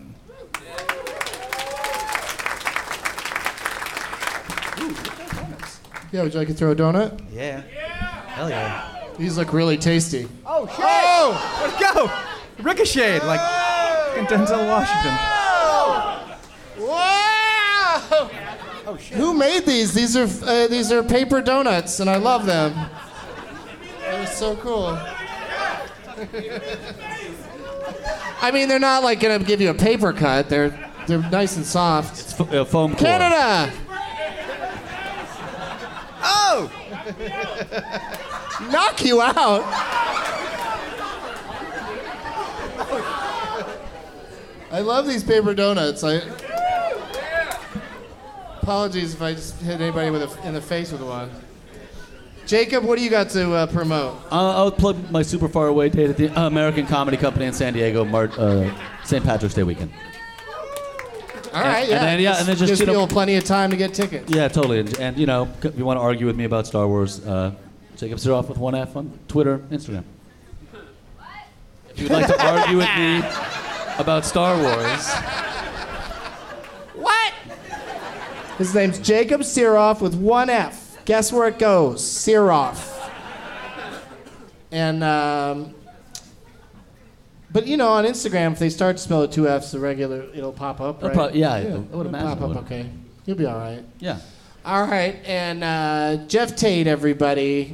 Yeah, would you like to throw a donut? Yeah. Hell yeah. These look really tasty. Oh, shit! Oh! Let's go! Ricocheted like Denzel Washington. Wow! Oh, shit. Who made these? These are paper donuts, and I love them. That was so cool. I mean, they're not like gonna give you a paper cut. They're nice and soft. It's foam core. Canada! Oh! Knock you out. I love these paper donuts. Apologies if I just hit anybody in the face with one. Jacob, what do you got to promote? I'll plug my super far away date at the American Comedy Company in San Diego, St. Patrick's Day weekend. All right, and then just gives people plenty of time to get tickets. Yeah, totally. And you know, if you want to argue with me about Star Wars, Jacob Siroff with one F on Twitter, Instagram. If you'd like to argue with me about Star Wars. What? His name's Jacob Siroff with one F. Guess where it goes? Siroff. And but you know, on Instagram, if they start to spell it two F's, it'll pop up, right? I would imagine. Pop up, okay. You'll be all right. Yeah. All right, and Jeff Tate, everybody.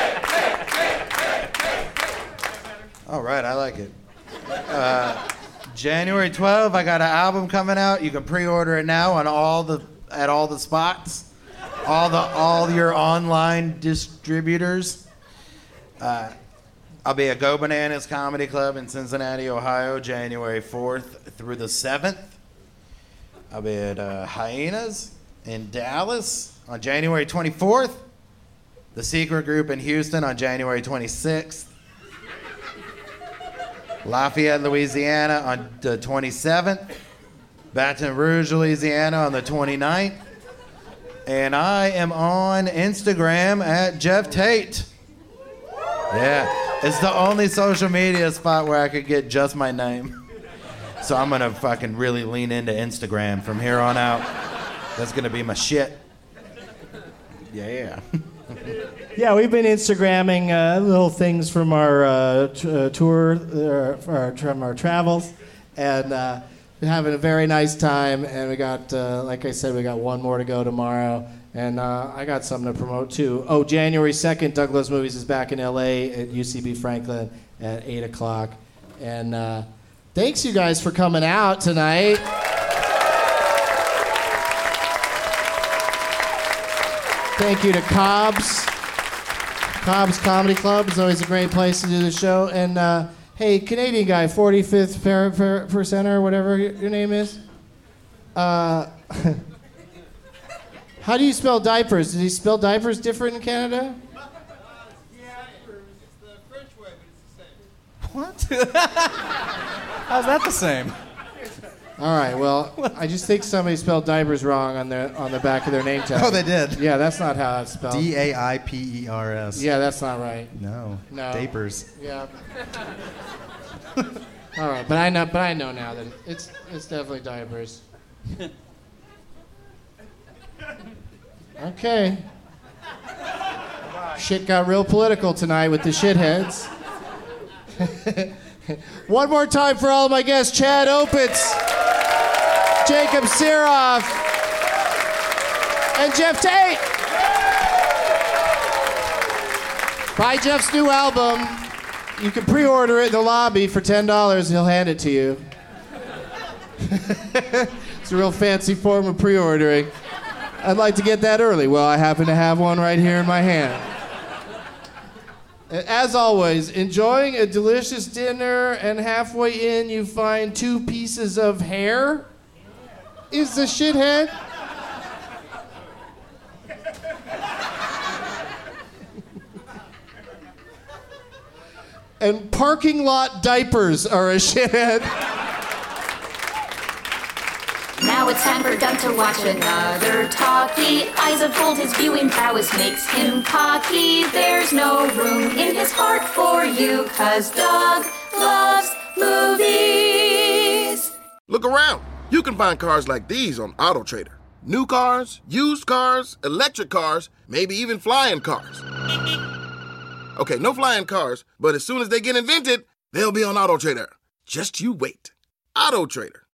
All right, I like it. January 12th, I got an album coming out. You can pre-order it now on all the spots, all your online distributors. I'll be at Go Bananas Comedy Club in Cincinnati, Ohio, January 4th through the 7th. I'll be at Hyenas in Dallas on January 24th. The Secret Group in Houston on January 26th. Lafayette, Louisiana on the 27th. Baton Rouge, Louisiana on the 29th. And I am on Instagram at Jeff Tate. Yeah, it's the only social media spot where I could get just my name. So I'm gonna fucking really lean into Instagram from here on out. That's gonna be my shit. Yeah. Yeah, we've been Instagramming little things from our tour, from our travels, and we're having a very nice time. And we got, like I said, we got one more to go tomorrow. And I got something to promote, too. Oh, January 2nd, Doug Loves Movies is back in L.A. at UCB Franklin at 8 o'clock. And thanks, you guys, for coming out tonight. Thank you to Cobb's. Cobb's Comedy Club is always a great place to do the show. And, hey, Canadian guy, 45th percenter, whatever your name is. How do you spell diapers? Did he spell diapers different in Canada? Yeah, it's the French way, but it's the What? same. How's that the same? All right, well, I just think somebody spelled diapers wrong on the back of their name tag. Oh, they did? Yeah, that's not how it's spelled. Daipers. Yeah, that's not right. No. No. Diapers. Yeah. All right, but I know now that it's definitely diapers. Okay. Shit got real political tonight with the shitheads. One more time for all of my guests: Chad Opitz, Jacob Siroff, and Jeff Tate. Buy Jeff's new album. You can pre-order it in the lobby for $10. He'll hand it to you. It's a real fancy form of pre-ordering. I'd like to get that early. Well, I happen to have one right here in my hand. As always, enjoying a delicious dinner, and halfway in you find 2 pieces of hair? Is the shithead? And parking lot diapers are a shithead. Now it's time for Doug to watch another talkie. Eyes of gold, his viewing prowess makes him cocky. There's no room in his heart for you, 'cause Doug loves movies. Look around. You can find cars like these on AutoTrader. New cars, used cars, electric cars, maybe even flying cars. Okay, no flying cars, but as soon as they get invented, they'll be on AutoTrader. Just you wait. AutoTrader.